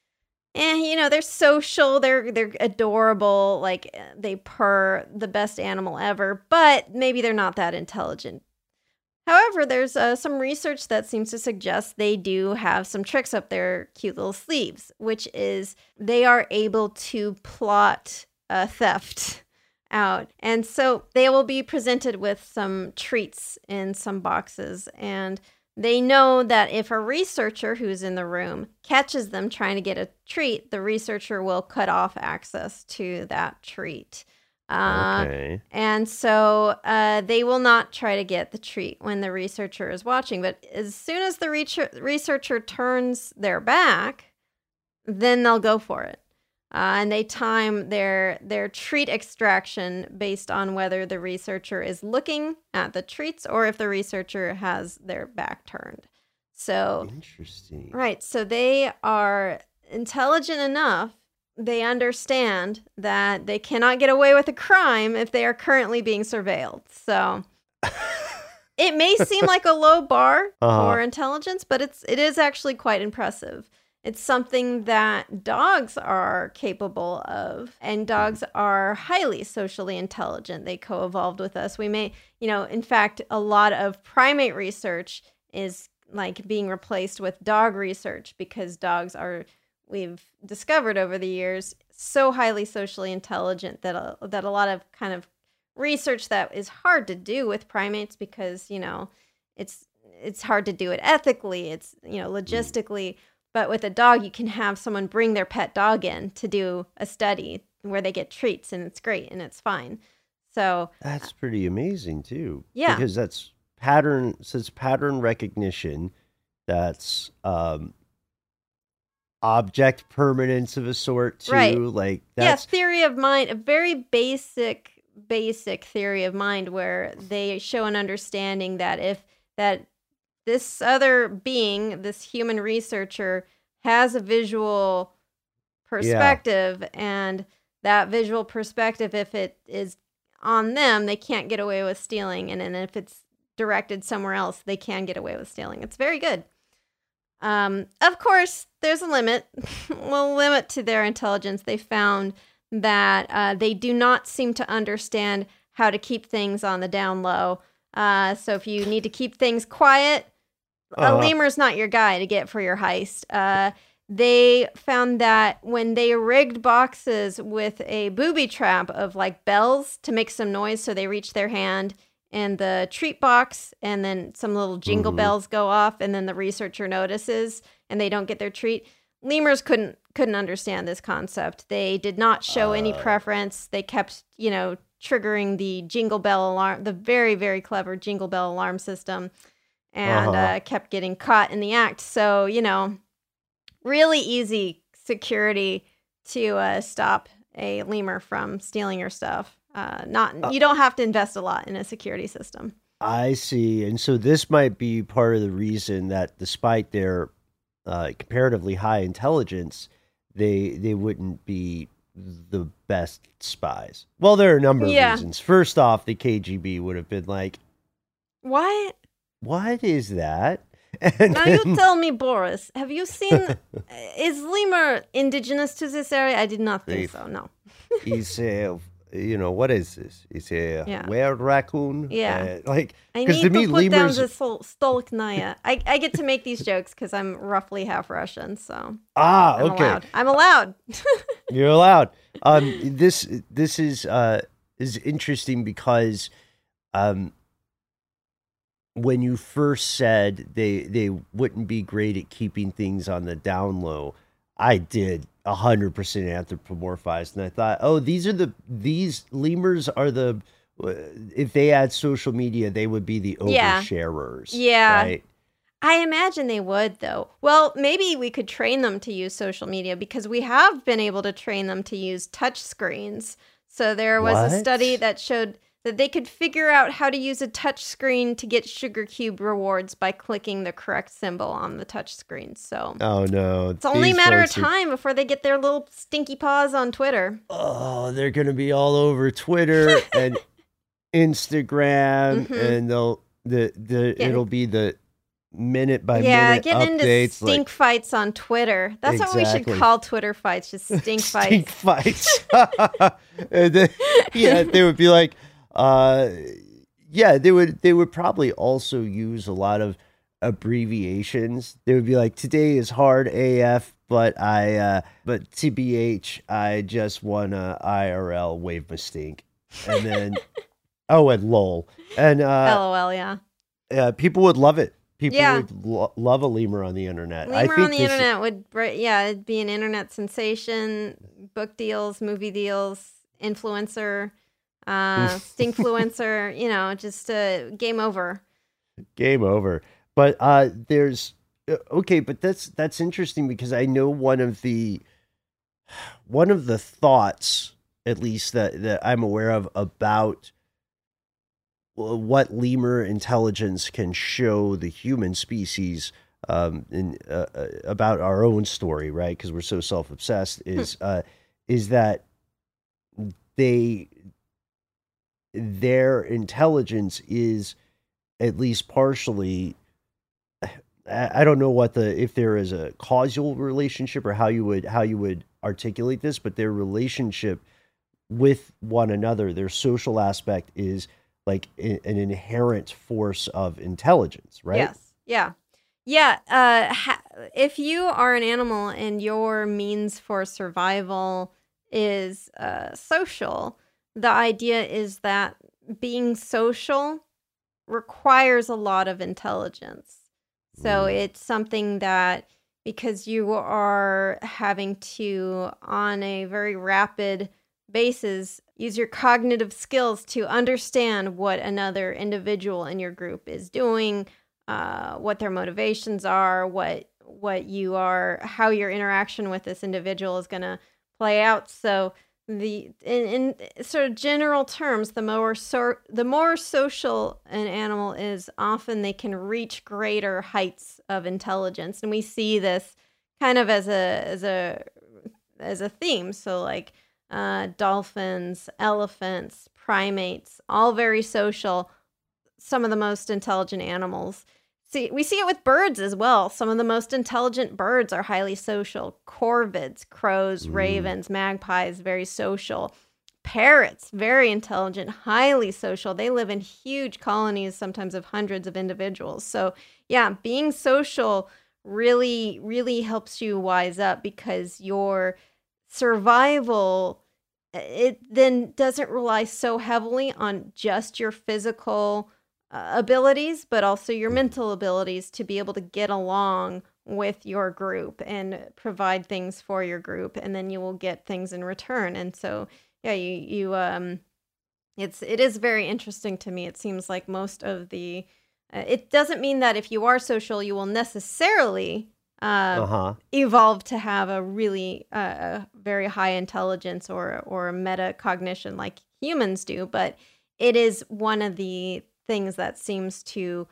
social, they're adorable, like they purr, the best animal ever, but maybe they're not that intelligent. However, there's some research that seems to suggest they do have some tricks up their cute little sleeves, which is they are able to plot theft out. And so they will be presented with some treats in some boxes. And they know that if a researcher who's in the room catches them trying to get a treat, the researcher will cut off access to that treat. Okay. And so they will not try to get the treat when the researcher is watching. But as soon as the researcher turns their back, then they'll go for it. And they time their treat extraction based on whether the researcher is looking at the treats or if the researcher has their back turned. So, Interesting. right. So they are intelligent enough. They understand that they cannot get away with a crime if they are currently being surveilled. So it may seem like a low bar for intelligence, but it is actually quite impressive. It's something that dogs are capable of, and dogs are highly socially intelligent. They co-evolved with us. We may, in fact, a lot of primate research is like being replaced with dog research because dogs are, we've discovered over the years, so highly socially intelligent that a lot of kind of research that is hard to do with primates because, it's hard to do it ethically, it's, logistically. But with a dog, you can have someone bring their pet dog in to do a study where they get treats, and it's great and it's fine. So that's pretty amazing too. Yeah. Because that's pattern recognition. That's object permanence of a sort too. Right. Like that's theory of mind, a very basic theory of mind where they show an understanding that that this other being, this human researcher, has a visual perspective, and that visual perspective, if it is on them, they can't get away with stealing, and then if it's directed somewhere else, they can get away with stealing. It's very good. Of course, there's a limit, limit to their intelligence. They found that they do not seem to understand how to keep things on the down low. So if you need to keep things quiet, a lemur's not your guy to get for your heist. They found that when they rigged boxes with a booby trap of like bells to make some noise so they reach their hand and the treat box, and then some little jingle bells go off, and then the researcher notices and they don't get their treat. Lemurs couldn't understand this concept. They did not show any preference. They kept, triggering the jingle bell alarm, the very, very clever jingle bell alarm system, and kept getting caught in the act. So, really easy security to stop a lemur from stealing your stuff. You don't have to invest a lot in a security system. I see. And so this might be part of the reason that despite their comparatively high intelligence, they wouldn't be the best spies. Well, there are a number of reasons. First off, the KGB would have been like, What is that? And now you tell me, Boris, have you seen, is lemur indigenous to this area? I did not think so, no. He's what is this? It's a wild raccoon. Yeah. I need to put down the Stolknaya. I get to make these jokes because I'm roughly half Russian, so. Okay. I'm allowed. You're allowed. This is interesting because when you first said they wouldn't be great at keeping things on the down low, I did 100% anthropomorphized, and I thought, these lemurs are if they had social media, they would be the oversharers. Yeah. Right? I imagine they would, though. Well, maybe we could train them to use social media because we have been able to train them to use touch screens. So there was a study that showed that they could figure out how to use a touch screen to get Sugar Cube rewards by clicking the correct symbol on the touch screen. So it's only a matter of time before they get their little stinky paws on Twitter. Oh, they're going to be all over Twitter and Instagram, and it'll be the minute by minute getting updates, into stink fights on Twitter. That's what we should call Twitter fights, just stink fights. Stink fights. And then, they would be like, they would probably also use a lot of abbreviations. They would be like, today is hard AF, but TBH, I just won a IRL wave mistake. And then, and LOL. And, LOL, yeah. People would love it. People would love a lemur on the internet. Lemur on the internet it'd be an internet sensation, book deals, movie deals, influencer, stinkfluencer, just game over. Game over. But there's but that's interesting because I know one of the one of the thoughts, at least that I'm aware of, about what lemur intelligence can show the human species, about our own story, right? Because we're so self-obsessed, is that their intelligence is at least partially. I don't know if there is a causal relationship or how you would articulate this, but their relationship with one another, their social aspect is like an inherent force of intelligence, right? Yes. Yeah. Yeah. If you are an animal and your means for survival is social, the idea is that being social requires a lot of intelligence. So it's something that, because you are having to, on a very rapid basis, use your cognitive skills to understand what another individual in your group is doing, what their motivations are, what you are, how your interaction with this individual is going to play out. So in sort of general terms, the more social an animal is, often they can reach greater heights of intelligence, and we see this kind of as a theme. So like dolphins, elephants, primates, all very social. Some of the most intelligent animals. We see it with birds as well. Some of the most intelligent birds are highly social. Corvids, crows, ravens, magpies, very social. Parrots, very intelligent, highly social. They live in huge colonies, sometimes of hundreds of individuals. So yeah, being social really, really helps you wise up, because your survival, it then doesn't rely so heavily on just your physical abilities, but also your mental abilities to be able to get along with your group and provide things for your group, and then you will get things in return. And so, yeah, it is very interesting to me. It seems like most of the, it doesn't mean that if you are social, you will necessarily evolve to have a really very high intelligence or metacognition like humans do, but it is one of the things that seems to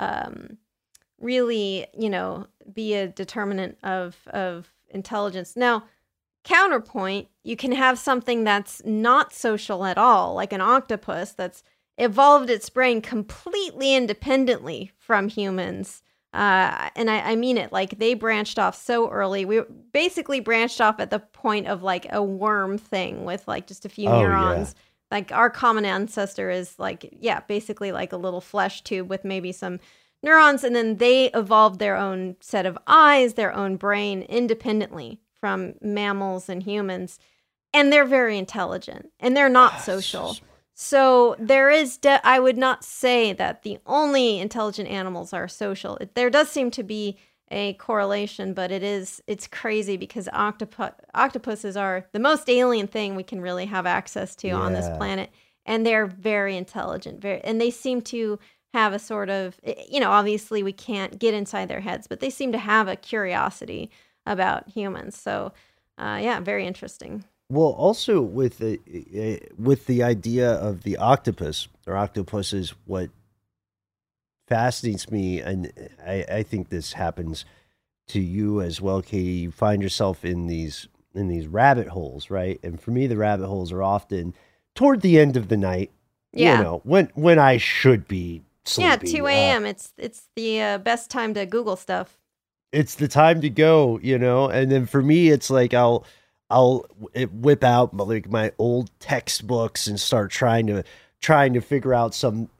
really, be a determinant of intelligence. Now, counterpoint, you can have something that's not social at all, like an octopus that's evolved its brain completely independently from humans. And I mean it, like they branched off so early. We basically branched off at the point of like a worm thing with like just a few neurons. Yeah. Like our common ancestor is like, yeah, basically like a little flesh tube with maybe some neurons. And then they evolved their own set of eyes, their own brain independently from mammals and humans. And they're very intelligent and they're not social. So there is, I would not say that the only intelligent animals are social. There does seem to be a correlation, but it's crazy because octopuses are the most alien thing we can really have access to on this planet. And they're very intelligent, and they seem to have a sort of, obviously we can't get inside their heads, but they seem to have a curiosity about humans. So, very interesting. Well, also with the idea of the octopus or octopuses, what fascinates me, and I think this happens to you as well, Katie, you find yourself in these rabbit holes, right? And for me, the rabbit holes are often toward the end of the night. Yeah. When I should be sleeping. Yeah, 2 a.m. It's the best time to Google stuff. It's the time to go, and then for me, it's like I'll whip out my old textbooks and start trying to figure out some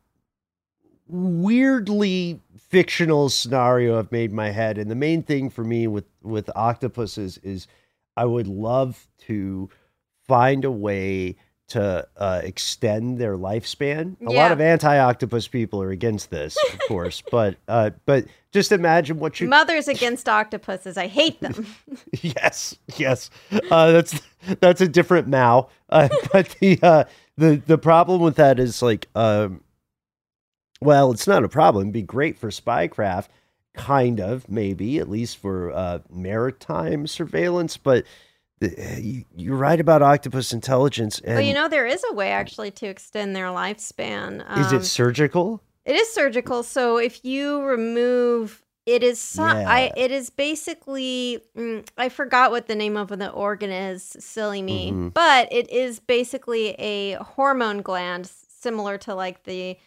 weirdly fictional scenario I've made in my head. And the main thing for me with octopuses is I would love to find a way to extend their lifespan. A lot of anti-octopus people are against this, of course, but just imagine what you... Mothers against octopuses. I hate them. Yes. That's a different Mao. But the problem with that is like, well, it's not a problem. It'd be great for spycraft, kind of, maybe, at least for maritime surveillance. But You're right about octopus intelligence. Well, And there is a way actually to extend their lifespan. is it surgical? It is surgical. So if you remove, it Yeah. it is basically, I forgot what the name of the organ is, silly me, Hmm. but it is basically a hormone gland similar to like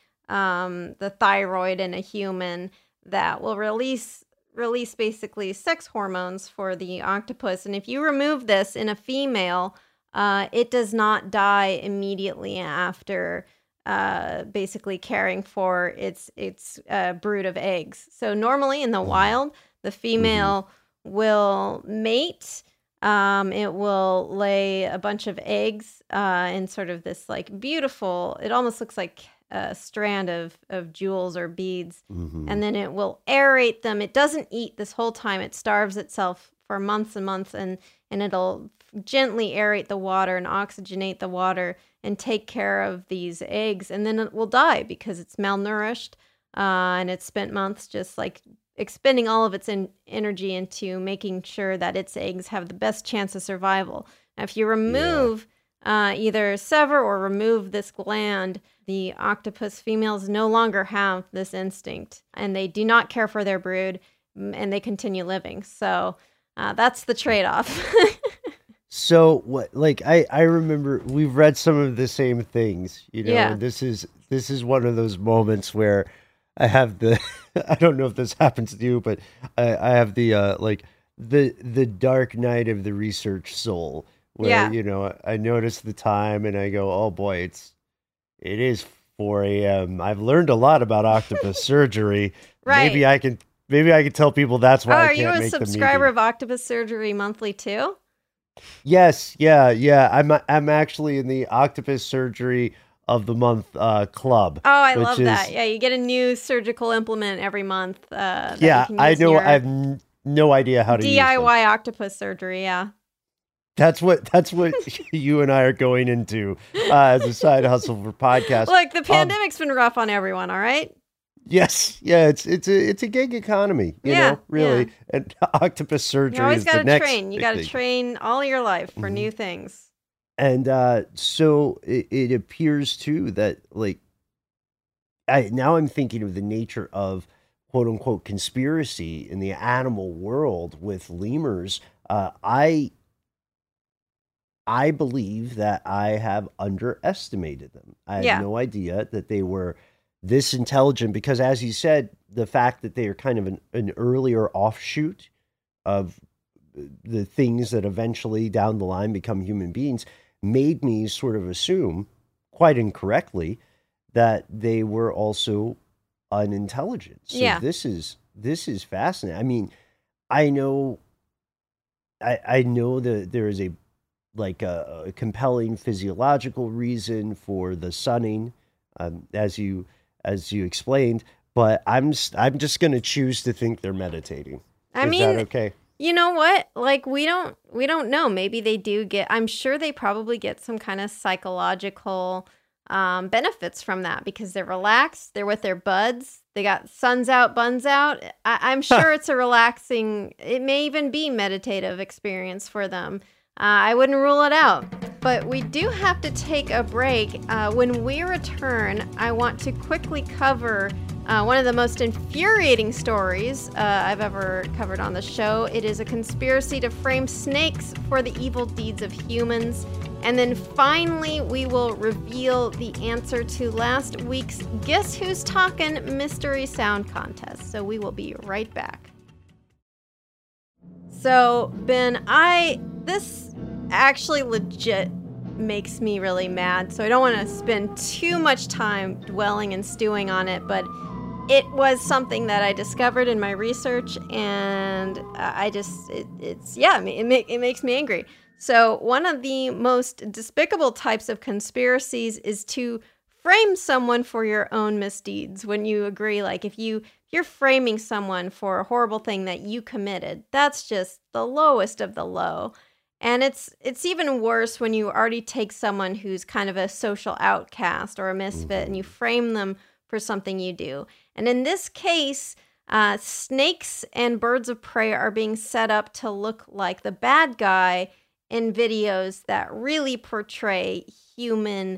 the thyroid in a human that will release basically sex hormones for the octopus. And if you remove this in a female, it does not die immediately after basically caring for its brood of eggs. So normally in the wild, the Hmm. female will mate. It will lay a bunch of eggs in sort of this like beautiful. It almost looks like a strand of jewels or beads, Hmm. and then it will aerate them. It doesn't eat this whole time. It starves itself for months and months, and it'll gently aerate the water and oxygenate the water and take care of these eggs, and then it will die because it's malnourished, and it's spent months just like expending all of its energy into making sure that its eggs have the best chance of survival. Now, if you Yeah. remove either sever or remove this gland, the octopus females no longer have this instinct, and they do not care for their brood, and they continue living. So that's the trade-off. So what, like, I remember we've read some of the same things, Yeah. and this is one of those moments where I have the I don't know if this happens to you, but I have the like the dark night of the research soul where, Yeah. I notice the time and I go, "Oh boy, it is 4 a.m. I've learned a lot about octopus surgery. Right. Maybe I can tell people that's Oh, why I are you can't a make the subscriber meeting." of Octopus Surgery Monthly too? Yes, yeah, yeah. I'm actually in the Octopus Surgery of the Month club, Oh, I which love that. is Yeah, you get a new surgical implement every month that you yeah. can I use in know. I your have no idea how to use them. DIY octopus surgery. Yeah. That's what you and I are going into as a side hustle for podcast. Look, the Um, pandemic's been rough on everyone, all right? yes, yeah. It's a gig economy, Yeah, yeah. really. And octopus You surgery always is got the to next train. You big got to thing. train all your life for Mhm. new things. And so it appears too that, like, I'm thinking of the nature of quote unquote conspiracy in the animal world with lemurs. I believe that I have underestimated them. I had Yeah. no idea that they were this intelligent because, as you said, the fact that they are kind of an earlier offshoot of the things that eventually down the line become human beings made me sort of assume, quite incorrectly, that they were also unintelligent. So Yeah. this is fascinating. I mean, I know I know that there is a like a compelling physiological reason for the sunning, as you explained, but I'm just going to choose to think they're meditating. I Is that mean, okay? you know what? Like we don't know. Maybe they do get, I'm sure they probably get some kind of psychological benefits from that because they're relaxed, they're with their buds, they got suns out, buns out. I'm sure it's a relaxing, it may even be meditative experience for them. I wouldn't rule it out. But we do have to take a break. When we return, I want to quickly cover one of the most infuriating stories I've ever covered on the show. It is a conspiracy to frame snakes for the evil deeds of humans. And then finally, we will reveal the answer to last week's Guess Who's Talkin' Mystery Sound Contest. So we will be right back. So, Ben, this actually legit makes me really mad. So I don't want to spend too much time dwelling and stewing on it, but it was something that I discovered in my research, and it makes me angry. So one of the most despicable types of conspiracies is to frame someone for your own misdeeds. When you agree, like if you're framing someone for a horrible thing that you committed, that's just the lowest of the low. And it's even worse when you already take someone who's kind of a social outcast or a misfit and you frame them for something you do. And in this case, snakes and birds of prey are being set up to look like the bad guy in videos that really portray human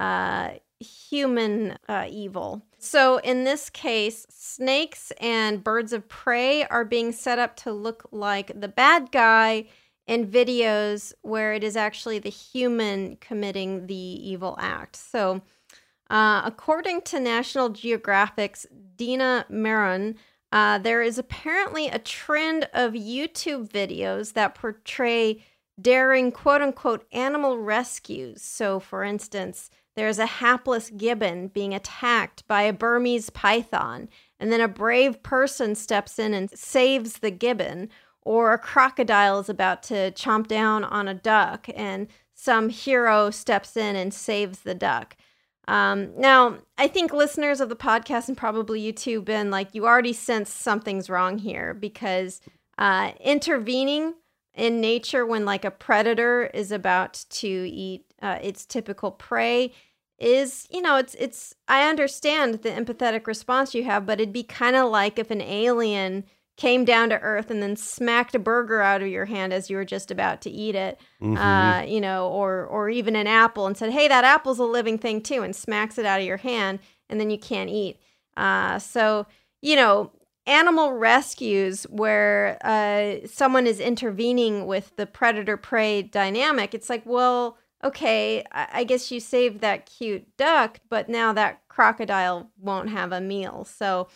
evil. So in this case, snakes and birds of prey are being set up to look like the bad guy in videos where it is actually the human committing the evil act. So according to National Geographic's Dina Maron, there is apparently a trend of YouTube videos that portray daring quote-unquote animal rescues. So for instance, there's a hapless gibbon being attacked by a Burmese python, and then a brave person steps in and saves the gibbon, or a crocodile is about to chomp down on a duck, and some hero steps in and saves the duck. Now, I think listeners of the podcast and probably you too, Ben, like you already sense something's wrong here, because intervening in nature when like a predator is about to eat its typical prey is, it's I understand the empathetic response you have, but it'd be kind of like if an alien came down to Earth and then smacked a burger out of your hand as you were just about to eat it, or even an apple and said, hey, that apple's a living thing too, and smacks it out of your hand, and then you can't eat. So, animal rescues where someone is intervening with the predator-prey dynamic, it's like, well, okay, I guess you saved that cute duck, but now that crocodile won't have a meal. So,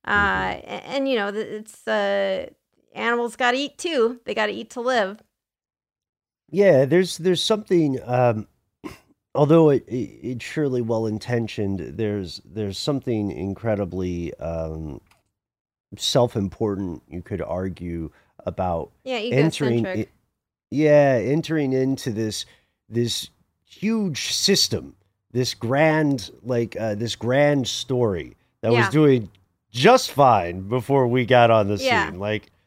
it's animals got to eat too. They got to eat to live. Yeah, there's something, although it's surely well intentioned, there's something incredibly self-important, you could argue, about egocentric. entering into this huge system, this grand story that was doing just fine before we got on the scene.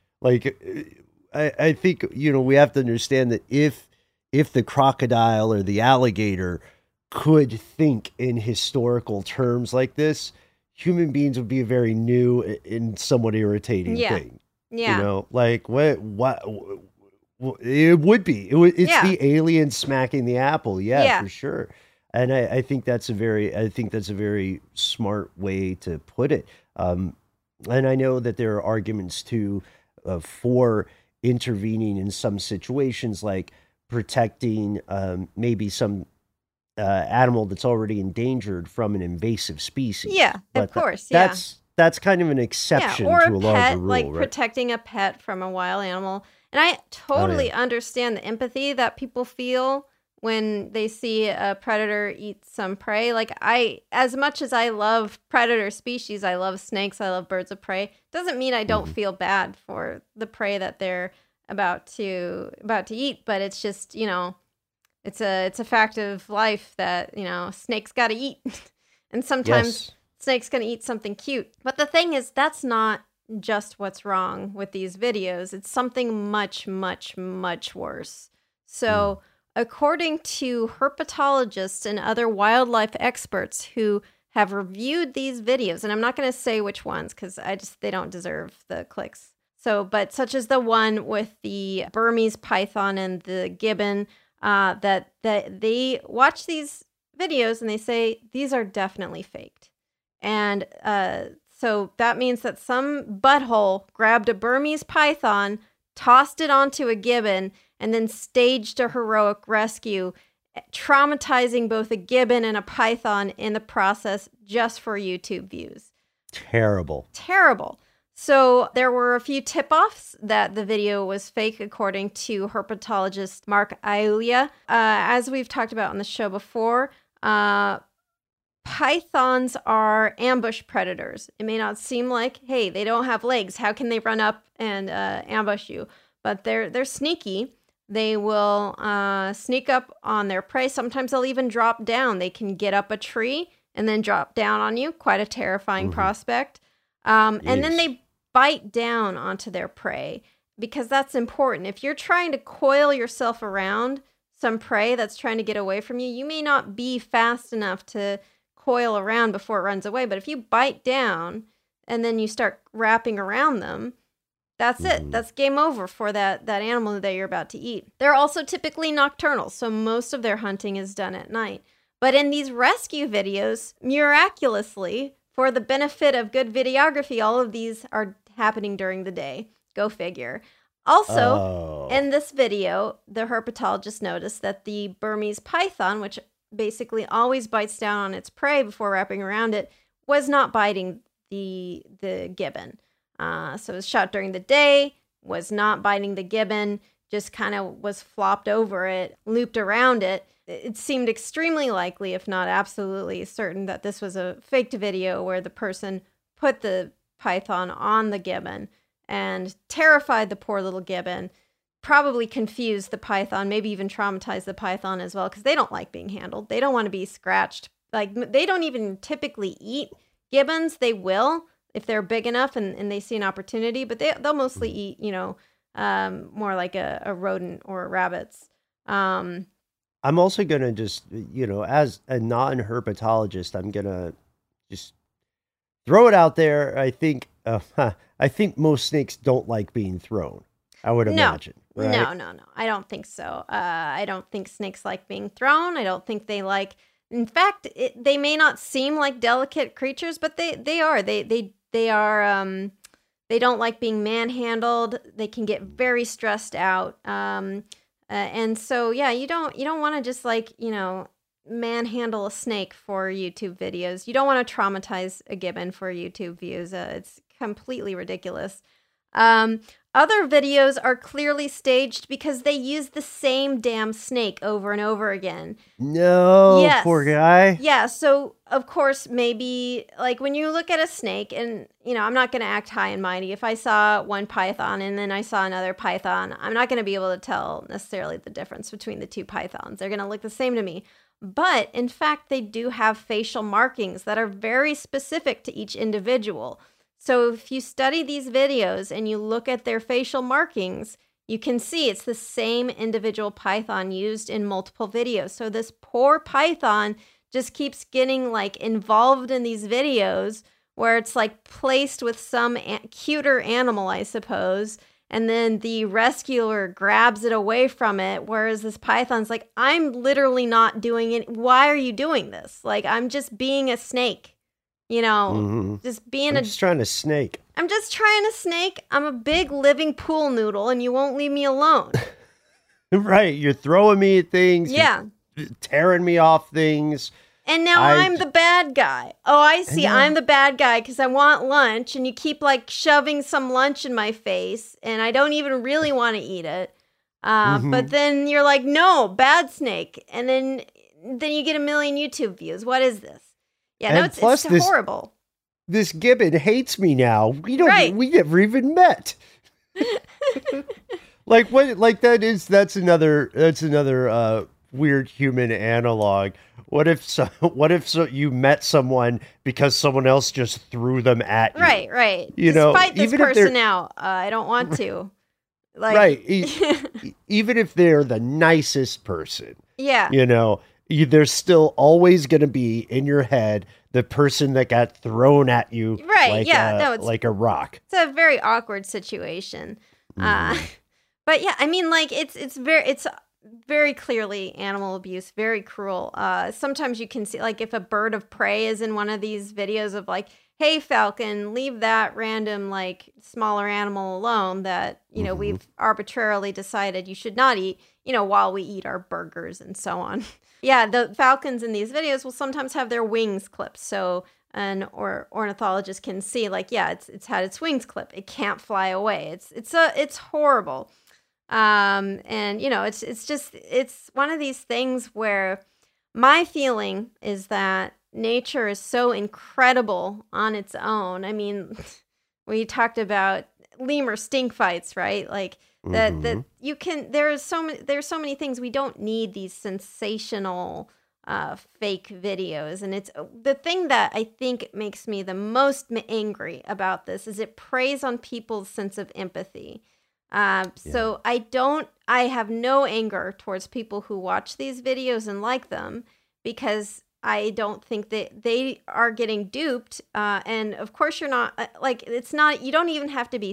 I think, we have to understand that if the crocodile or the alligator could think in historical terms like this, human beings would be a very new and somewhat irritating thing. Yeah. What it would be. It's the alien smacking the apple. Yeah, for sure. And I think that's a very smart way to put it. And I know that there are arguments too for intervening in some situations, like protecting maybe some animal that's already endangered from an invasive species. Yeah, but of course. That's kind of an exception or to a pet, larger rule, like right? protecting a pet from a wild animal. And I totally understand the empathy that people feel when they see a predator eat some prey. Like as much as I love predator species, I love snakes, I love birds of prey, doesn't mean I don't feel bad for the prey that they're about to eat. But it's just, it's a fact of life that, snakes got to eat. And sometimes snake's going to eat something cute. But the thing is, that's not just what's wrong with these videos. It's something much, much, much worse. So according to herpetologists and other wildlife experts who have reviewed these videos, and I'm not going to say which ones because they don't deserve the clicks. So, but such as the one with the Burmese python and the gibbon, that they watch these videos and they say these are definitely faked. And so that means that some butthole grabbed a Burmese python, tossed it onto a gibbon, and then staged a heroic rescue, traumatizing both a gibbon and a python in the process just for YouTube views. Terrible. So there were a few tip-offs that the video was fake, according to herpetologist Mark Iulia. As we've talked about on the show before, pythons are ambush predators. It may not seem like, hey, they don't have legs. How can they run up and ambush you? But they're sneaky. They will sneak up on their prey. Sometimes they'll even drop down. They can get up a tree and then drop down on you. Quite a terrifying prospect. And then they bite down onto their prey, because that's important. If you're trying to coil yourself around some prey that's trying to get away from you, you may not be fast enough to coil around before it runs away. But if you bite down and then you start wrapping around them, that's it. That's game over for that animal that you're about to eat. They're also typically nocturnal, so most of their hunting is done at night. But in these rescue videos, miraculously, for the benefit of good videography, all of these are happening during the day. Go figure. Also, in this video, the herpetologist noticed that the Burmese python, which basically always bites down on its prey before wrapping around it, was not biting the gibbon. So it was shot during the day, was not biting the gibbon, just kind of was flopped over it, looped around it. It seemed extremely likely, if not absolutely certain, that this was a faked video where the person put the python on the gibbon and terrified the poor little gibbon, probably confused the python, maybe even traumatized the python as well, because they don't like being handled. They don't want to be scratched. Like, they don't even typically eat gibbons. They will if they're big enough and they see an opportunity, but they'll mostly eat, more like a rodent or rabbits. I'm also going to just, as a non-herpetologist, I'm going to just throw it out there. I think most snakes don't like being thrown, I would imagine. Right? No. I don't think so. I don't think snakes like being thrown. I don't think they like... In fact, they may not seem like delicate creatures, but they are. They are... they don't like being manhandled. They can get very stressed out. And so, yeah, you don't want to just manhandle a snake for YouTube videos. You don't want to traumatize a gibbon for YouTube views. It's completely ridiculous. Other videos are clearly staged because they use the same damn snake over and over again. No, yes. Poor guy. Yeah, so of course, maybe like when you look at a snake and, I'm not going to act high and mighty. If I saw one python and then I saw another python, I'm not going to be able to tell necessarily the difference between the two pythons. They're going to look the same to me. But in fact, they do have facial markings that are very specific to each individual. So if you study these videos and you look at their facial markings, you can see it's the same individual python used in multiple videos. So this poor python just keeps getting involved in these videos where it's placed with some cuter animal, I suppose. And then the rescuer grabs it away from it. Whereas this python's like, I'm literally not doing it. Why are you doing this? I'm just being a snake. Just being I'm just trying to snake. I'm just trying to snake. I'm a big living pool noodle and you won't leave me alone. Right. You're throwing me at things. Yeah. You're tearing me off things. And now I'm the bad guy. Oh, I see. I'm the bad guy because I want lunch and you keep shoving some lunch in my face and I don't even really want to eat it. But then you're like, no, bad snake. And then you get a million YouTube views. What is this? Yeah, no, it's horrible. This gibbon hates me now. We never even met. That's another weird human analog. What if you met someone because someone else just threw them at you? Right. Fight this person out. I don't want to. Even if they're the nicest person. Yeah. There's still always going to be in your head the person that got thrown at you like a rock. It's a very awkward situation. But yeah, I mean, it's very clearly animal abuse, very cruel. Sometimes you can see, if a bird of prey is in one of these videos of hey, falcon, leave that random, smaller animal alone that, we've arbitrarily decided you should not eat, while we eat our burgers and so on. Yeah, the falcons in these videos will sometimes have their wings clipped. So an ornithologist can see, it's had its wings clipped. It can't fly away. It's horrible. And, it's one of these things where my feeling is that nature is so incredible on its own. I mean, we talked about lemur stink fights, right? That you can. There's so many things. We don't need these sensational fake videos, and it's the thing that I think makes me the most angry about this is it preys on people's sense of empathy. So I have no anger towards people who watch these videos and like them because I don't think that they are getting duped. And of course you're not, you don't even have to be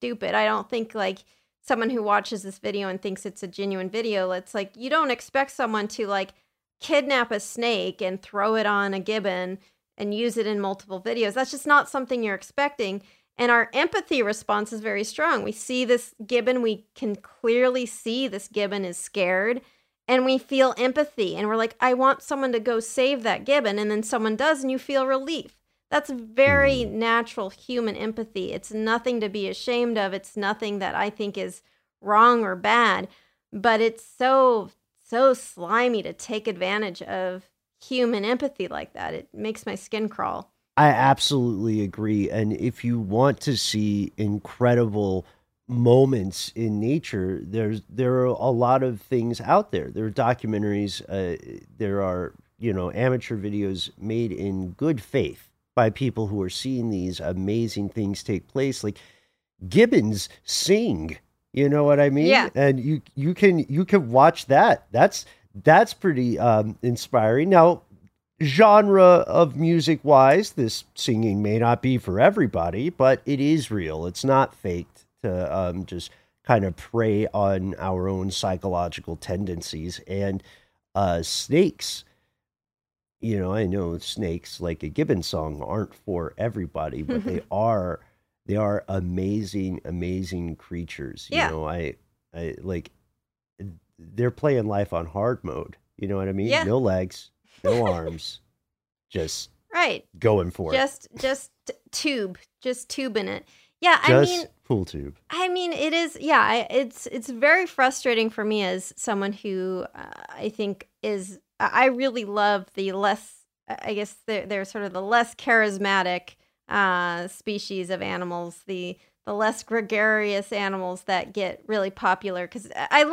stupid. I don't think like someone who watches this video and thinks it's a genuine video, it's like you don't expect someone to like kidnap a snake and throw it on a gibbon and use it in multiple videos. That's just not something you're expecting. And our empathy response is very strong. We see this gibbon, we can clearly see this gibbon is scared, and we feel empathy. And we're like, I want someone to go save that gibbon. And then someone does, and you feel relief. That's very natural human empathy. It's nothing to be ashamed of. It's nothing that I think is wrong or bad. But it's so slimy to take advantage of human empathy like that. It makes my skin crawl. I absolutely agree. And if you want to see incredible moments in nature, there are a lot of things out there. There are documentaries, there are, amateur videos made in good faith by people who are seeing these amazing things take place. Like gibbons sing, you know what I mean? Yeah. And you can watch that. That's pretty inspiring. Now, genre of music wise, this singing may not be for everybody, but it is real. It's not faked to just kind of prey on our own psychological tendencies. And snakes, I know snakes, like a gibbon song, aren't for everybody, but they are amazing creatures. Yeah. I like, they're playing life on hard mode. You know what I mean? Yeah. No legs, no arms, just right. going for it. Just tubing it. Yeah, just pool tube. I mean, it is. Yeah, it's very frustrating for me as someone who I think is. I really love the less. I guess they're sort of the less charismatic species of animals. The less gregarious animals that get really popular, because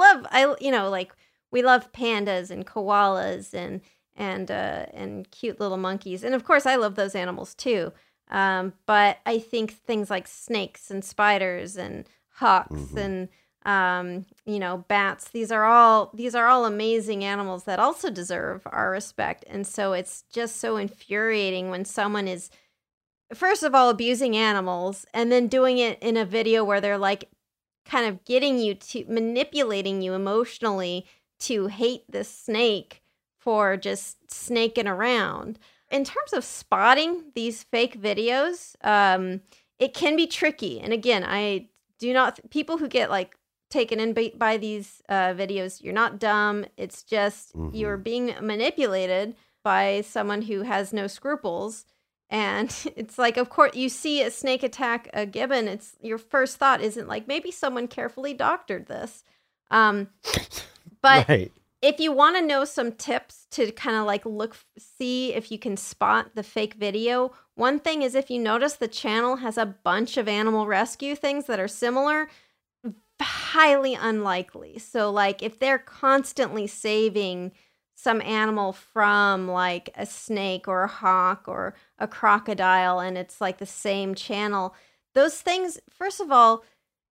we love pandas and koalas and cute little monkeys, and of course I love those animals too. But I think things like snakes and spiders and hawks and bats, these are all amazing animals that also deserve our respect. And so it's just so infuriating when someone is, first of all, abusing animals, and then doing it in a video where they're like kind of manipulating you emotionally to hate this snake for just snaking around. In terms of spotting these fake videos, it can be tricky. And again, I do not, people who get like taken in by these videos, you're not dumb. It's just you're being manipulated by someone who has no scruples. And it's like, of course, you see a snake attack a gibbon. It's your first thought isn't like, maybe someone carefully doctored this. But right. If you want to know some tips to kind of like see if you can spot the fake video, one thing is if you notice the channel has a bunch of animal rescue things that are similar, highly unlikely. So like if they're constantly saving some animal from like a snake or a hawk or a crocodile and it's like the same channel, those things, first of all,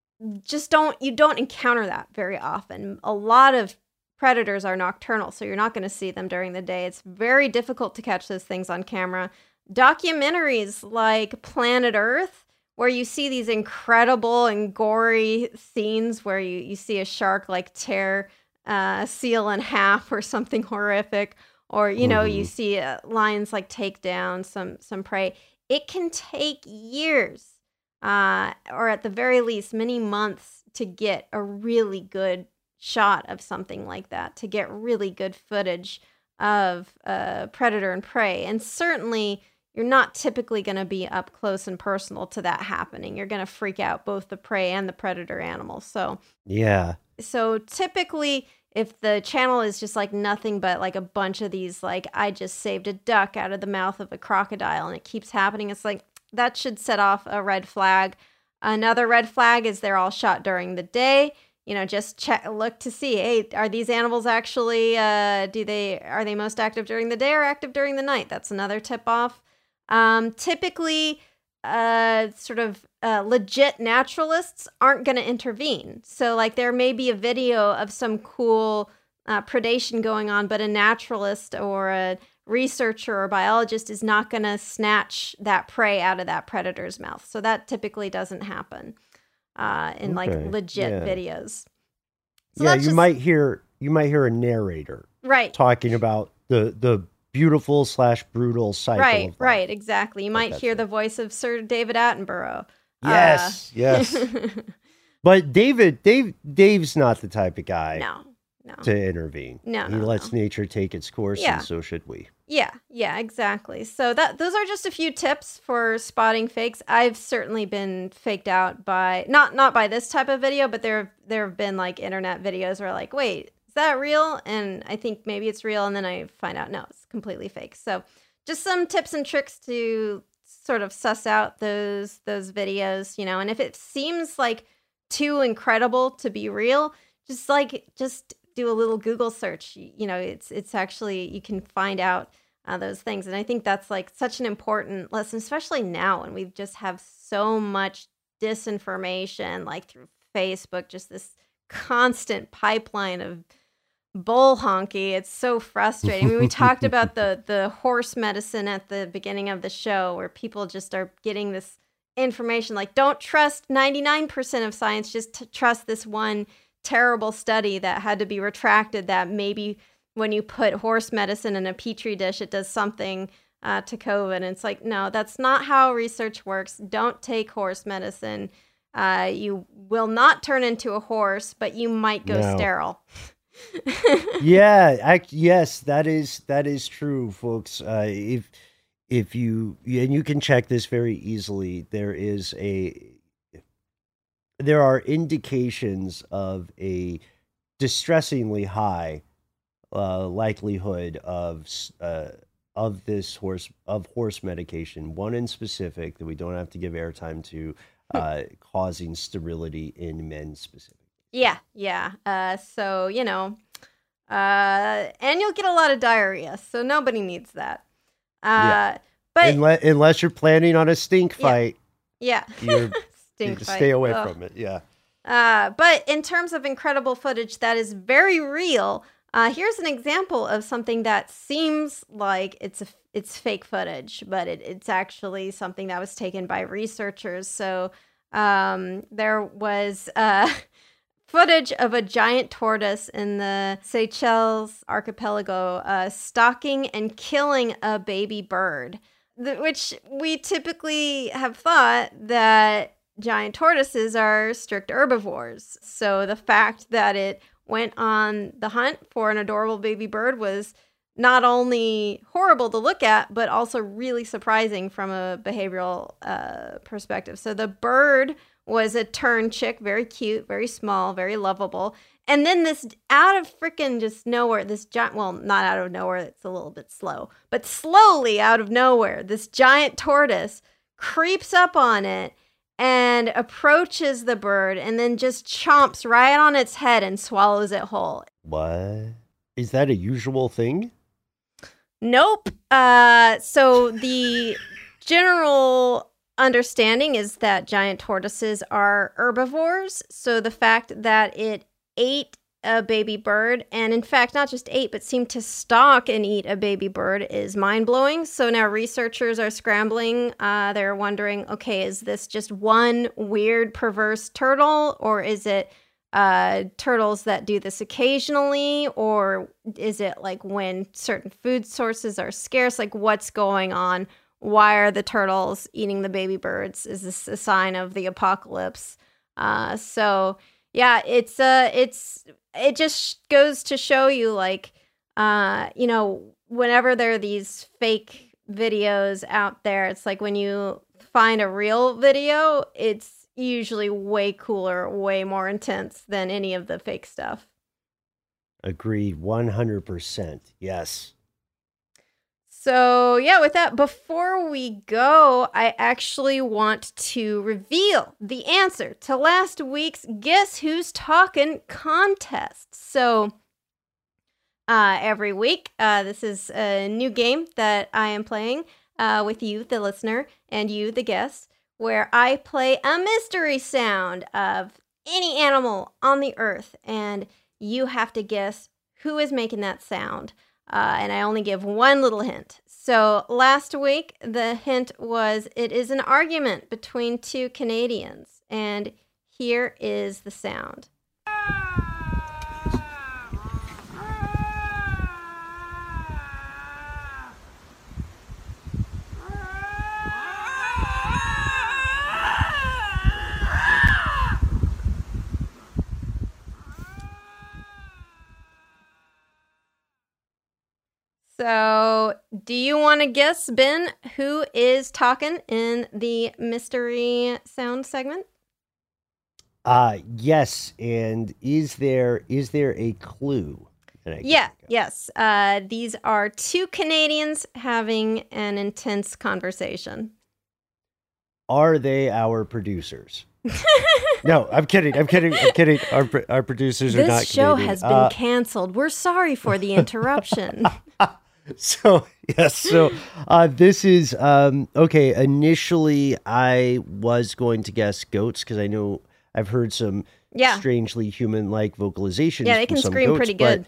you don't encounter that very often. A lot of predators are nocturnal, so you're not going to see them during the day. It's very difficult to catch those things on camera. Documentaries like Planet Earth, where you see these incredible and gory scenes where you see a shark like tear a seal in half or something horrific, or you see lions like take down some prey. It can take years, or at the very least many months, to get a really good shot of something like that, to get really good footage of predator and prey. And certainly you're not typically going to be up close and personal to that happening. You're going to freak out both the prey and the predator animals. So yeah. So typically if the channel is just like nothing but like a bunch of these, like I just saved a duck out of the mouth of a crocodile and it keeps happening, it's like that should set off a red flag. Another red flag is they're all shot during the day. Just look to see, hey, are these animals actually, are they most active during the day or active during the night? That's another tip off. Typically, legit naturalists aren't going to intervene. So like there may be a video of some cool predation going on, but a naturalist or a researcher or biologist is not going to snatch that prey out of that predator's mouth. So that typically doesn't happen. in like Okay, legit yeah. videos. So Yeah, that's you just might hear a narrator right. talking about the beautiful / brutal cycle Right, of life. right, exactly. You But might that's hear it. the voice of Sir David Attenborough. Uh, Yes, yes. But Dave's not the type of guy no, no, to intervene. no, He no, lets no. nature take its course, and Yeah, so should we. yeah, exactly. So those are just a few tips for spotting fakes. I've certainly been faked out by not by this type of video, but there have been like internet videos where like, wait, is that real? And I think maybe it's real, and then I find out no, it's completely fake. So just some tips and tricks to sort of suss out those videos, and if it seems like too incredible to be real, just do a little Google search. It's actually, you can find out those things. And I think that's like such an important lesson, especially now when we just have so much disinformation, like through Facebook, just this constant pipeline of bull honky. It's so frustrating. I mean, we talked about the horse medicine at the beginning of the show, where people just are getting this information like, don't trust 99% of science, just trust this one terrible study that had to be retracted, that maybe when you put horse medicine in a petri dish, it does something to COVID. And it's like, no, that's not how research works. Don't take horse medicine. You will not turn into a horse, but you might go No. sterile. Yes, that is true, folks. If you, and you can check this very easily, there are indications of a distressingly high likelihood of horse medication, one in specific that we don't have to give airtime to, causing sterility in men specifically. Yeah. So, and you'll get a lot of diarrhea, so nobody needs that. But Unless you're planning on a stink fight, yeah, you stink fight. stay away Ugh. from it. Yeah. But in terms of incredible footage that is very real, here's an example of something that seems like it's fake footage, but it's actually something that was taken by researchers. So there was footage of a giant tortoise in the Seychelles archipelago stalking and killing a baby bird, which we typically have thought that giant tortoises are strict herbivores. So the fact that it went on the hunt for an adorable baby bird was not only horrible to look at, but also really surprising from a behavioral perspective. So the bird was a tern chick, very cute, very small, very lovable. And then this out of freaking just nowhere, this giant, well, not out of nowhere, it's a little bit slow, but slowly out of nowhere, this giant tortoise creeps up on it and approaches the bird and then just chomps right on its head and swallows it whole. What? Is that a usual thing? Nope. So the general understanding is that giant tortoises are herbivores. So the fact that it ate a baby bird, and in fact, not just ate, but seemed to stalk and eat a baby bird, is mind-blowing. So now researchers are scrambling. They're wondering, okay, is this just one weird, perverse turtle, or is it turtles that do this occasionally, or is it like when certain food sources are scarce? Like, what's going on? Why are the turtles eating the baby birds? Is this a sign of the apocalypse? So yeah, it just goes to show you, like, whenever there are these fake videos out there, it's like when you find a real video, it's usually way cooler, way more intense than any of the fake stuff. Agreed, 100%. Yes. So, yeah, with that, before we go, I actually want to reveal the answer to last week's Guess Who's Talkin' contest. So, every week, this is a new game that I am playing with you, the listener, and you, the guest, where I play a mystery sound of any animal on the earth, and you have to guess who is making that sound. And I only give one little hint. So last week, the hint was it is an argument between two Canadians. And here is the sound. So, do you want to guess, Ben, who is talking in the mystery sound segment? Yes, and is there a clue? Yes. These are two Canadians having an intense conversation. Are they our producers? No, I'm kidding. Our producers are not Canadian. This show has been canceled. We're sorry for the interruption. So this is okay. Initially, I was going to guess goats because I know I've heard some strangely human-like vocalizations. Yeah, they can scream pretty good.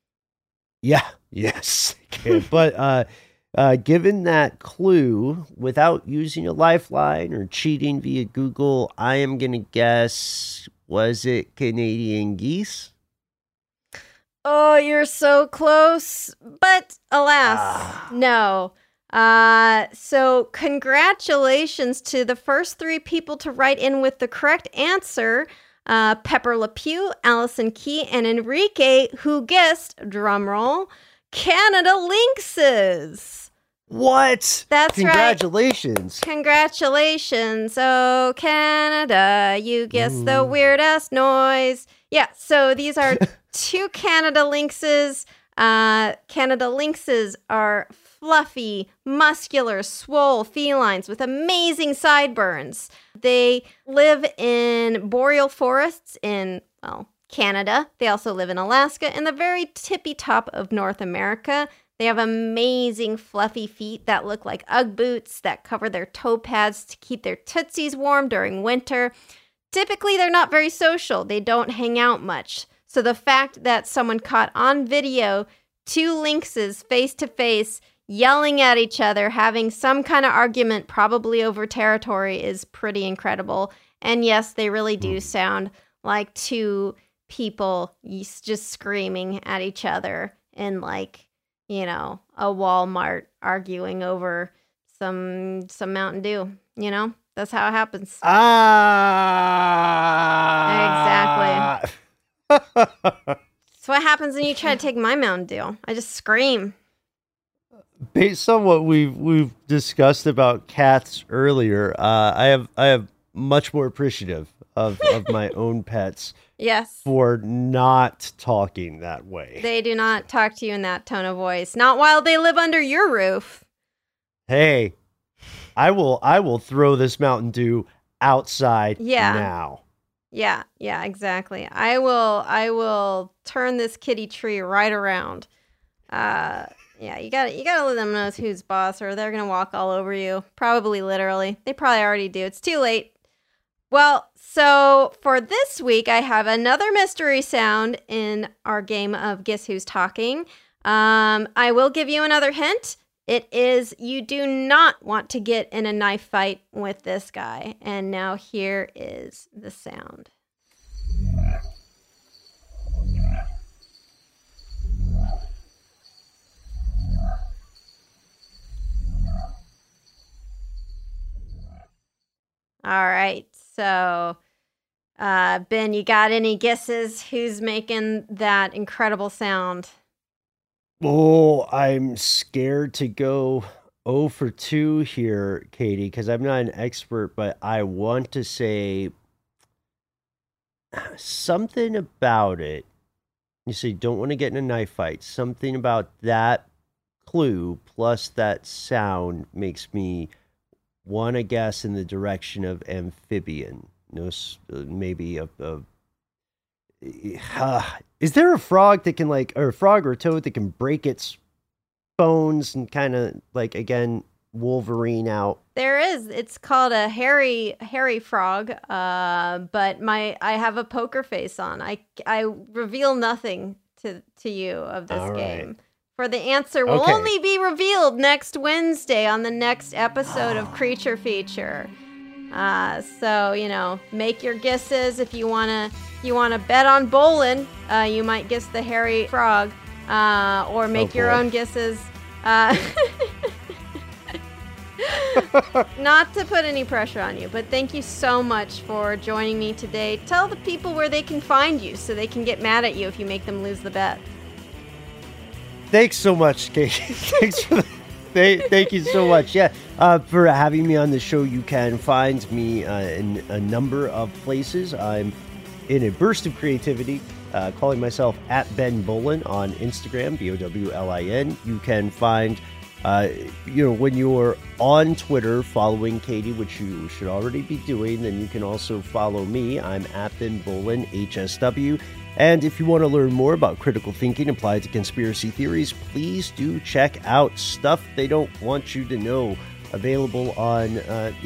Yes, they can. But given that clue, without using a lifeline or cheating via Google, I am going to guess: was it Canadian geese? Oh, you're so close. But alas, no. So congratulations to the first three people to write in with the correct answer. Pepper LePew, Allison Key, and Enrique, who guessed, drumroll, Canada lynxes. What? That's Congratulations. right. Congratulations. Oh, Canada, you guessed the weird-ass noise. Yeah, so these are two Canada lynxes. Canada lynxes are fluffy, muscular, swole felines with amazing sideburns. They live in boreal forests in, Canada. They also live in Alaska and the very tippy top of North America. They have amazing fluffy feet that look like Ugg boots that cover their toe pads to keep their tootsies warm during winter. Typically, they're not very social. They don't hang out much. So the fact that someone caught on video two lynxes face to face yelling at each other, having some kind of argument, probably over territory, is pretty incredible. And yes, they really do sound like two people just screaming at each other in a Walmart arguing over some Mountain Dew, That's how it happens. Exactly. That's what happens when you try to take my Mountain Dew. I just scream. Based on what we've discussed about cats earlier, I have much more appreciative of my own pets. Yes. For not talking that way. They do not talk to you in that tone of voice. Not while they live under your roof. Hey, I will throw this Mountain Dew outside now. Yeah, exactly. I will turn this kitty tree right around. You gotta let them know who's boss, or they're gonna walk all over you. Probably literally. They probably already do. It's too late. Well, so for this week, I have another mystery sound in our game of Guess Who's Talking. I will give you another hint. It is you do not want to get in a knife fight with this guy. And now here is the sound. All right, so Ben, you got any guesses who's making that incredible sound? Oh, I'm scared to go 0 for 2 here, Katie, because I'm not an expert, but I want to say something about it. You say you don't want to get in a knife fight. Something about that clue plus that sound makes me want to guess in the direction of amphibian. Maybe is there a frog that can or a frog or a toad that can break its bones and kind of again Wolverine out? There is. It's called a hairy frog. But I have a poker face on. I reveal nothing to you of this game. For the answer will only be revealed next Wednesday on the next episode of Creature Feature. So, make your guesses. If you wanna bet on Bolin, you might guess the hairy frog, or make your own guesses. Not to put any pressure on you, but thank you so much for joining me today. Tell the people where they can find you so they can get mad at you if you make them lose the bet. Thanks so much, Katie. Thank you so much. Yeah, for having me on the show. You can find me in a number of places. I'm in a burst of creativity, calling myself at Ben Bowlin on Instagram, BOWLIN. You can find, when you're on Twitter following Katie, which you should already be doing, then you can also follow me. I'm at Ben Bowlin, HSW. And if you want to learn more about critical thinking applied to conspiracy theories, please do check out Stuff They Don't Want You to Know, available on,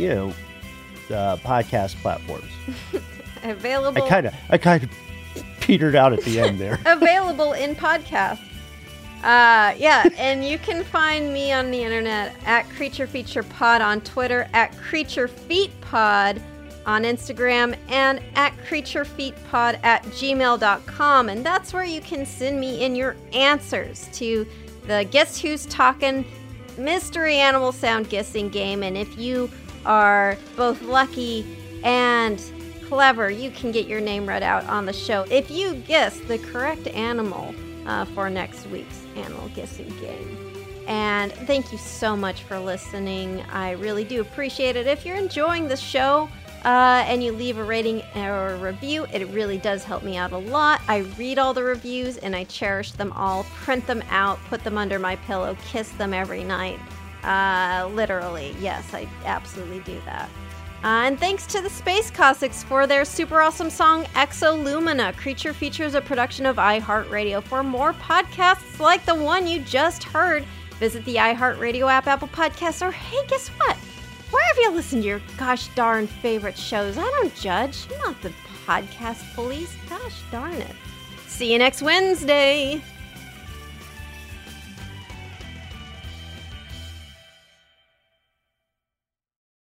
podcast platforms. Available. I kind of petered out at the end there. Available in podcasts. And you can find me on the internet at Creature Feature Pod on Twitter, at Creature Feet Pod on Instagram, and at creaturefeetpod@gmail.com. And that's where you can send me in your answers to the Guess Who's Talking Mystery Animal Sound Guessing game. And if you are both lucky and clever, you can get your name read out on the show if you guess the correct animal for next week's animal guessing game. And thank you so much for listening. I really do appreciate it. If you're enjoying the show, and you leave a rating or a review, it really does help me out a lot. I read all the reviews and I cherish them all, print them out, put them under my pillow, kiss them every night. Literally, yes, I absolutely do that. And thanks to the Space Cossacks for their super awesome song Exolumina. Creature Features, a production of iHeartRadio. For more podcasts like the one you just heard, visit the iHeartRadio app, Apple Podcasts, or hey, guess what? Wherever you listen to your gosh darn favorite shows, I don't judge. I'm not the podcast police. Gosh darn it. See you next Wednesday.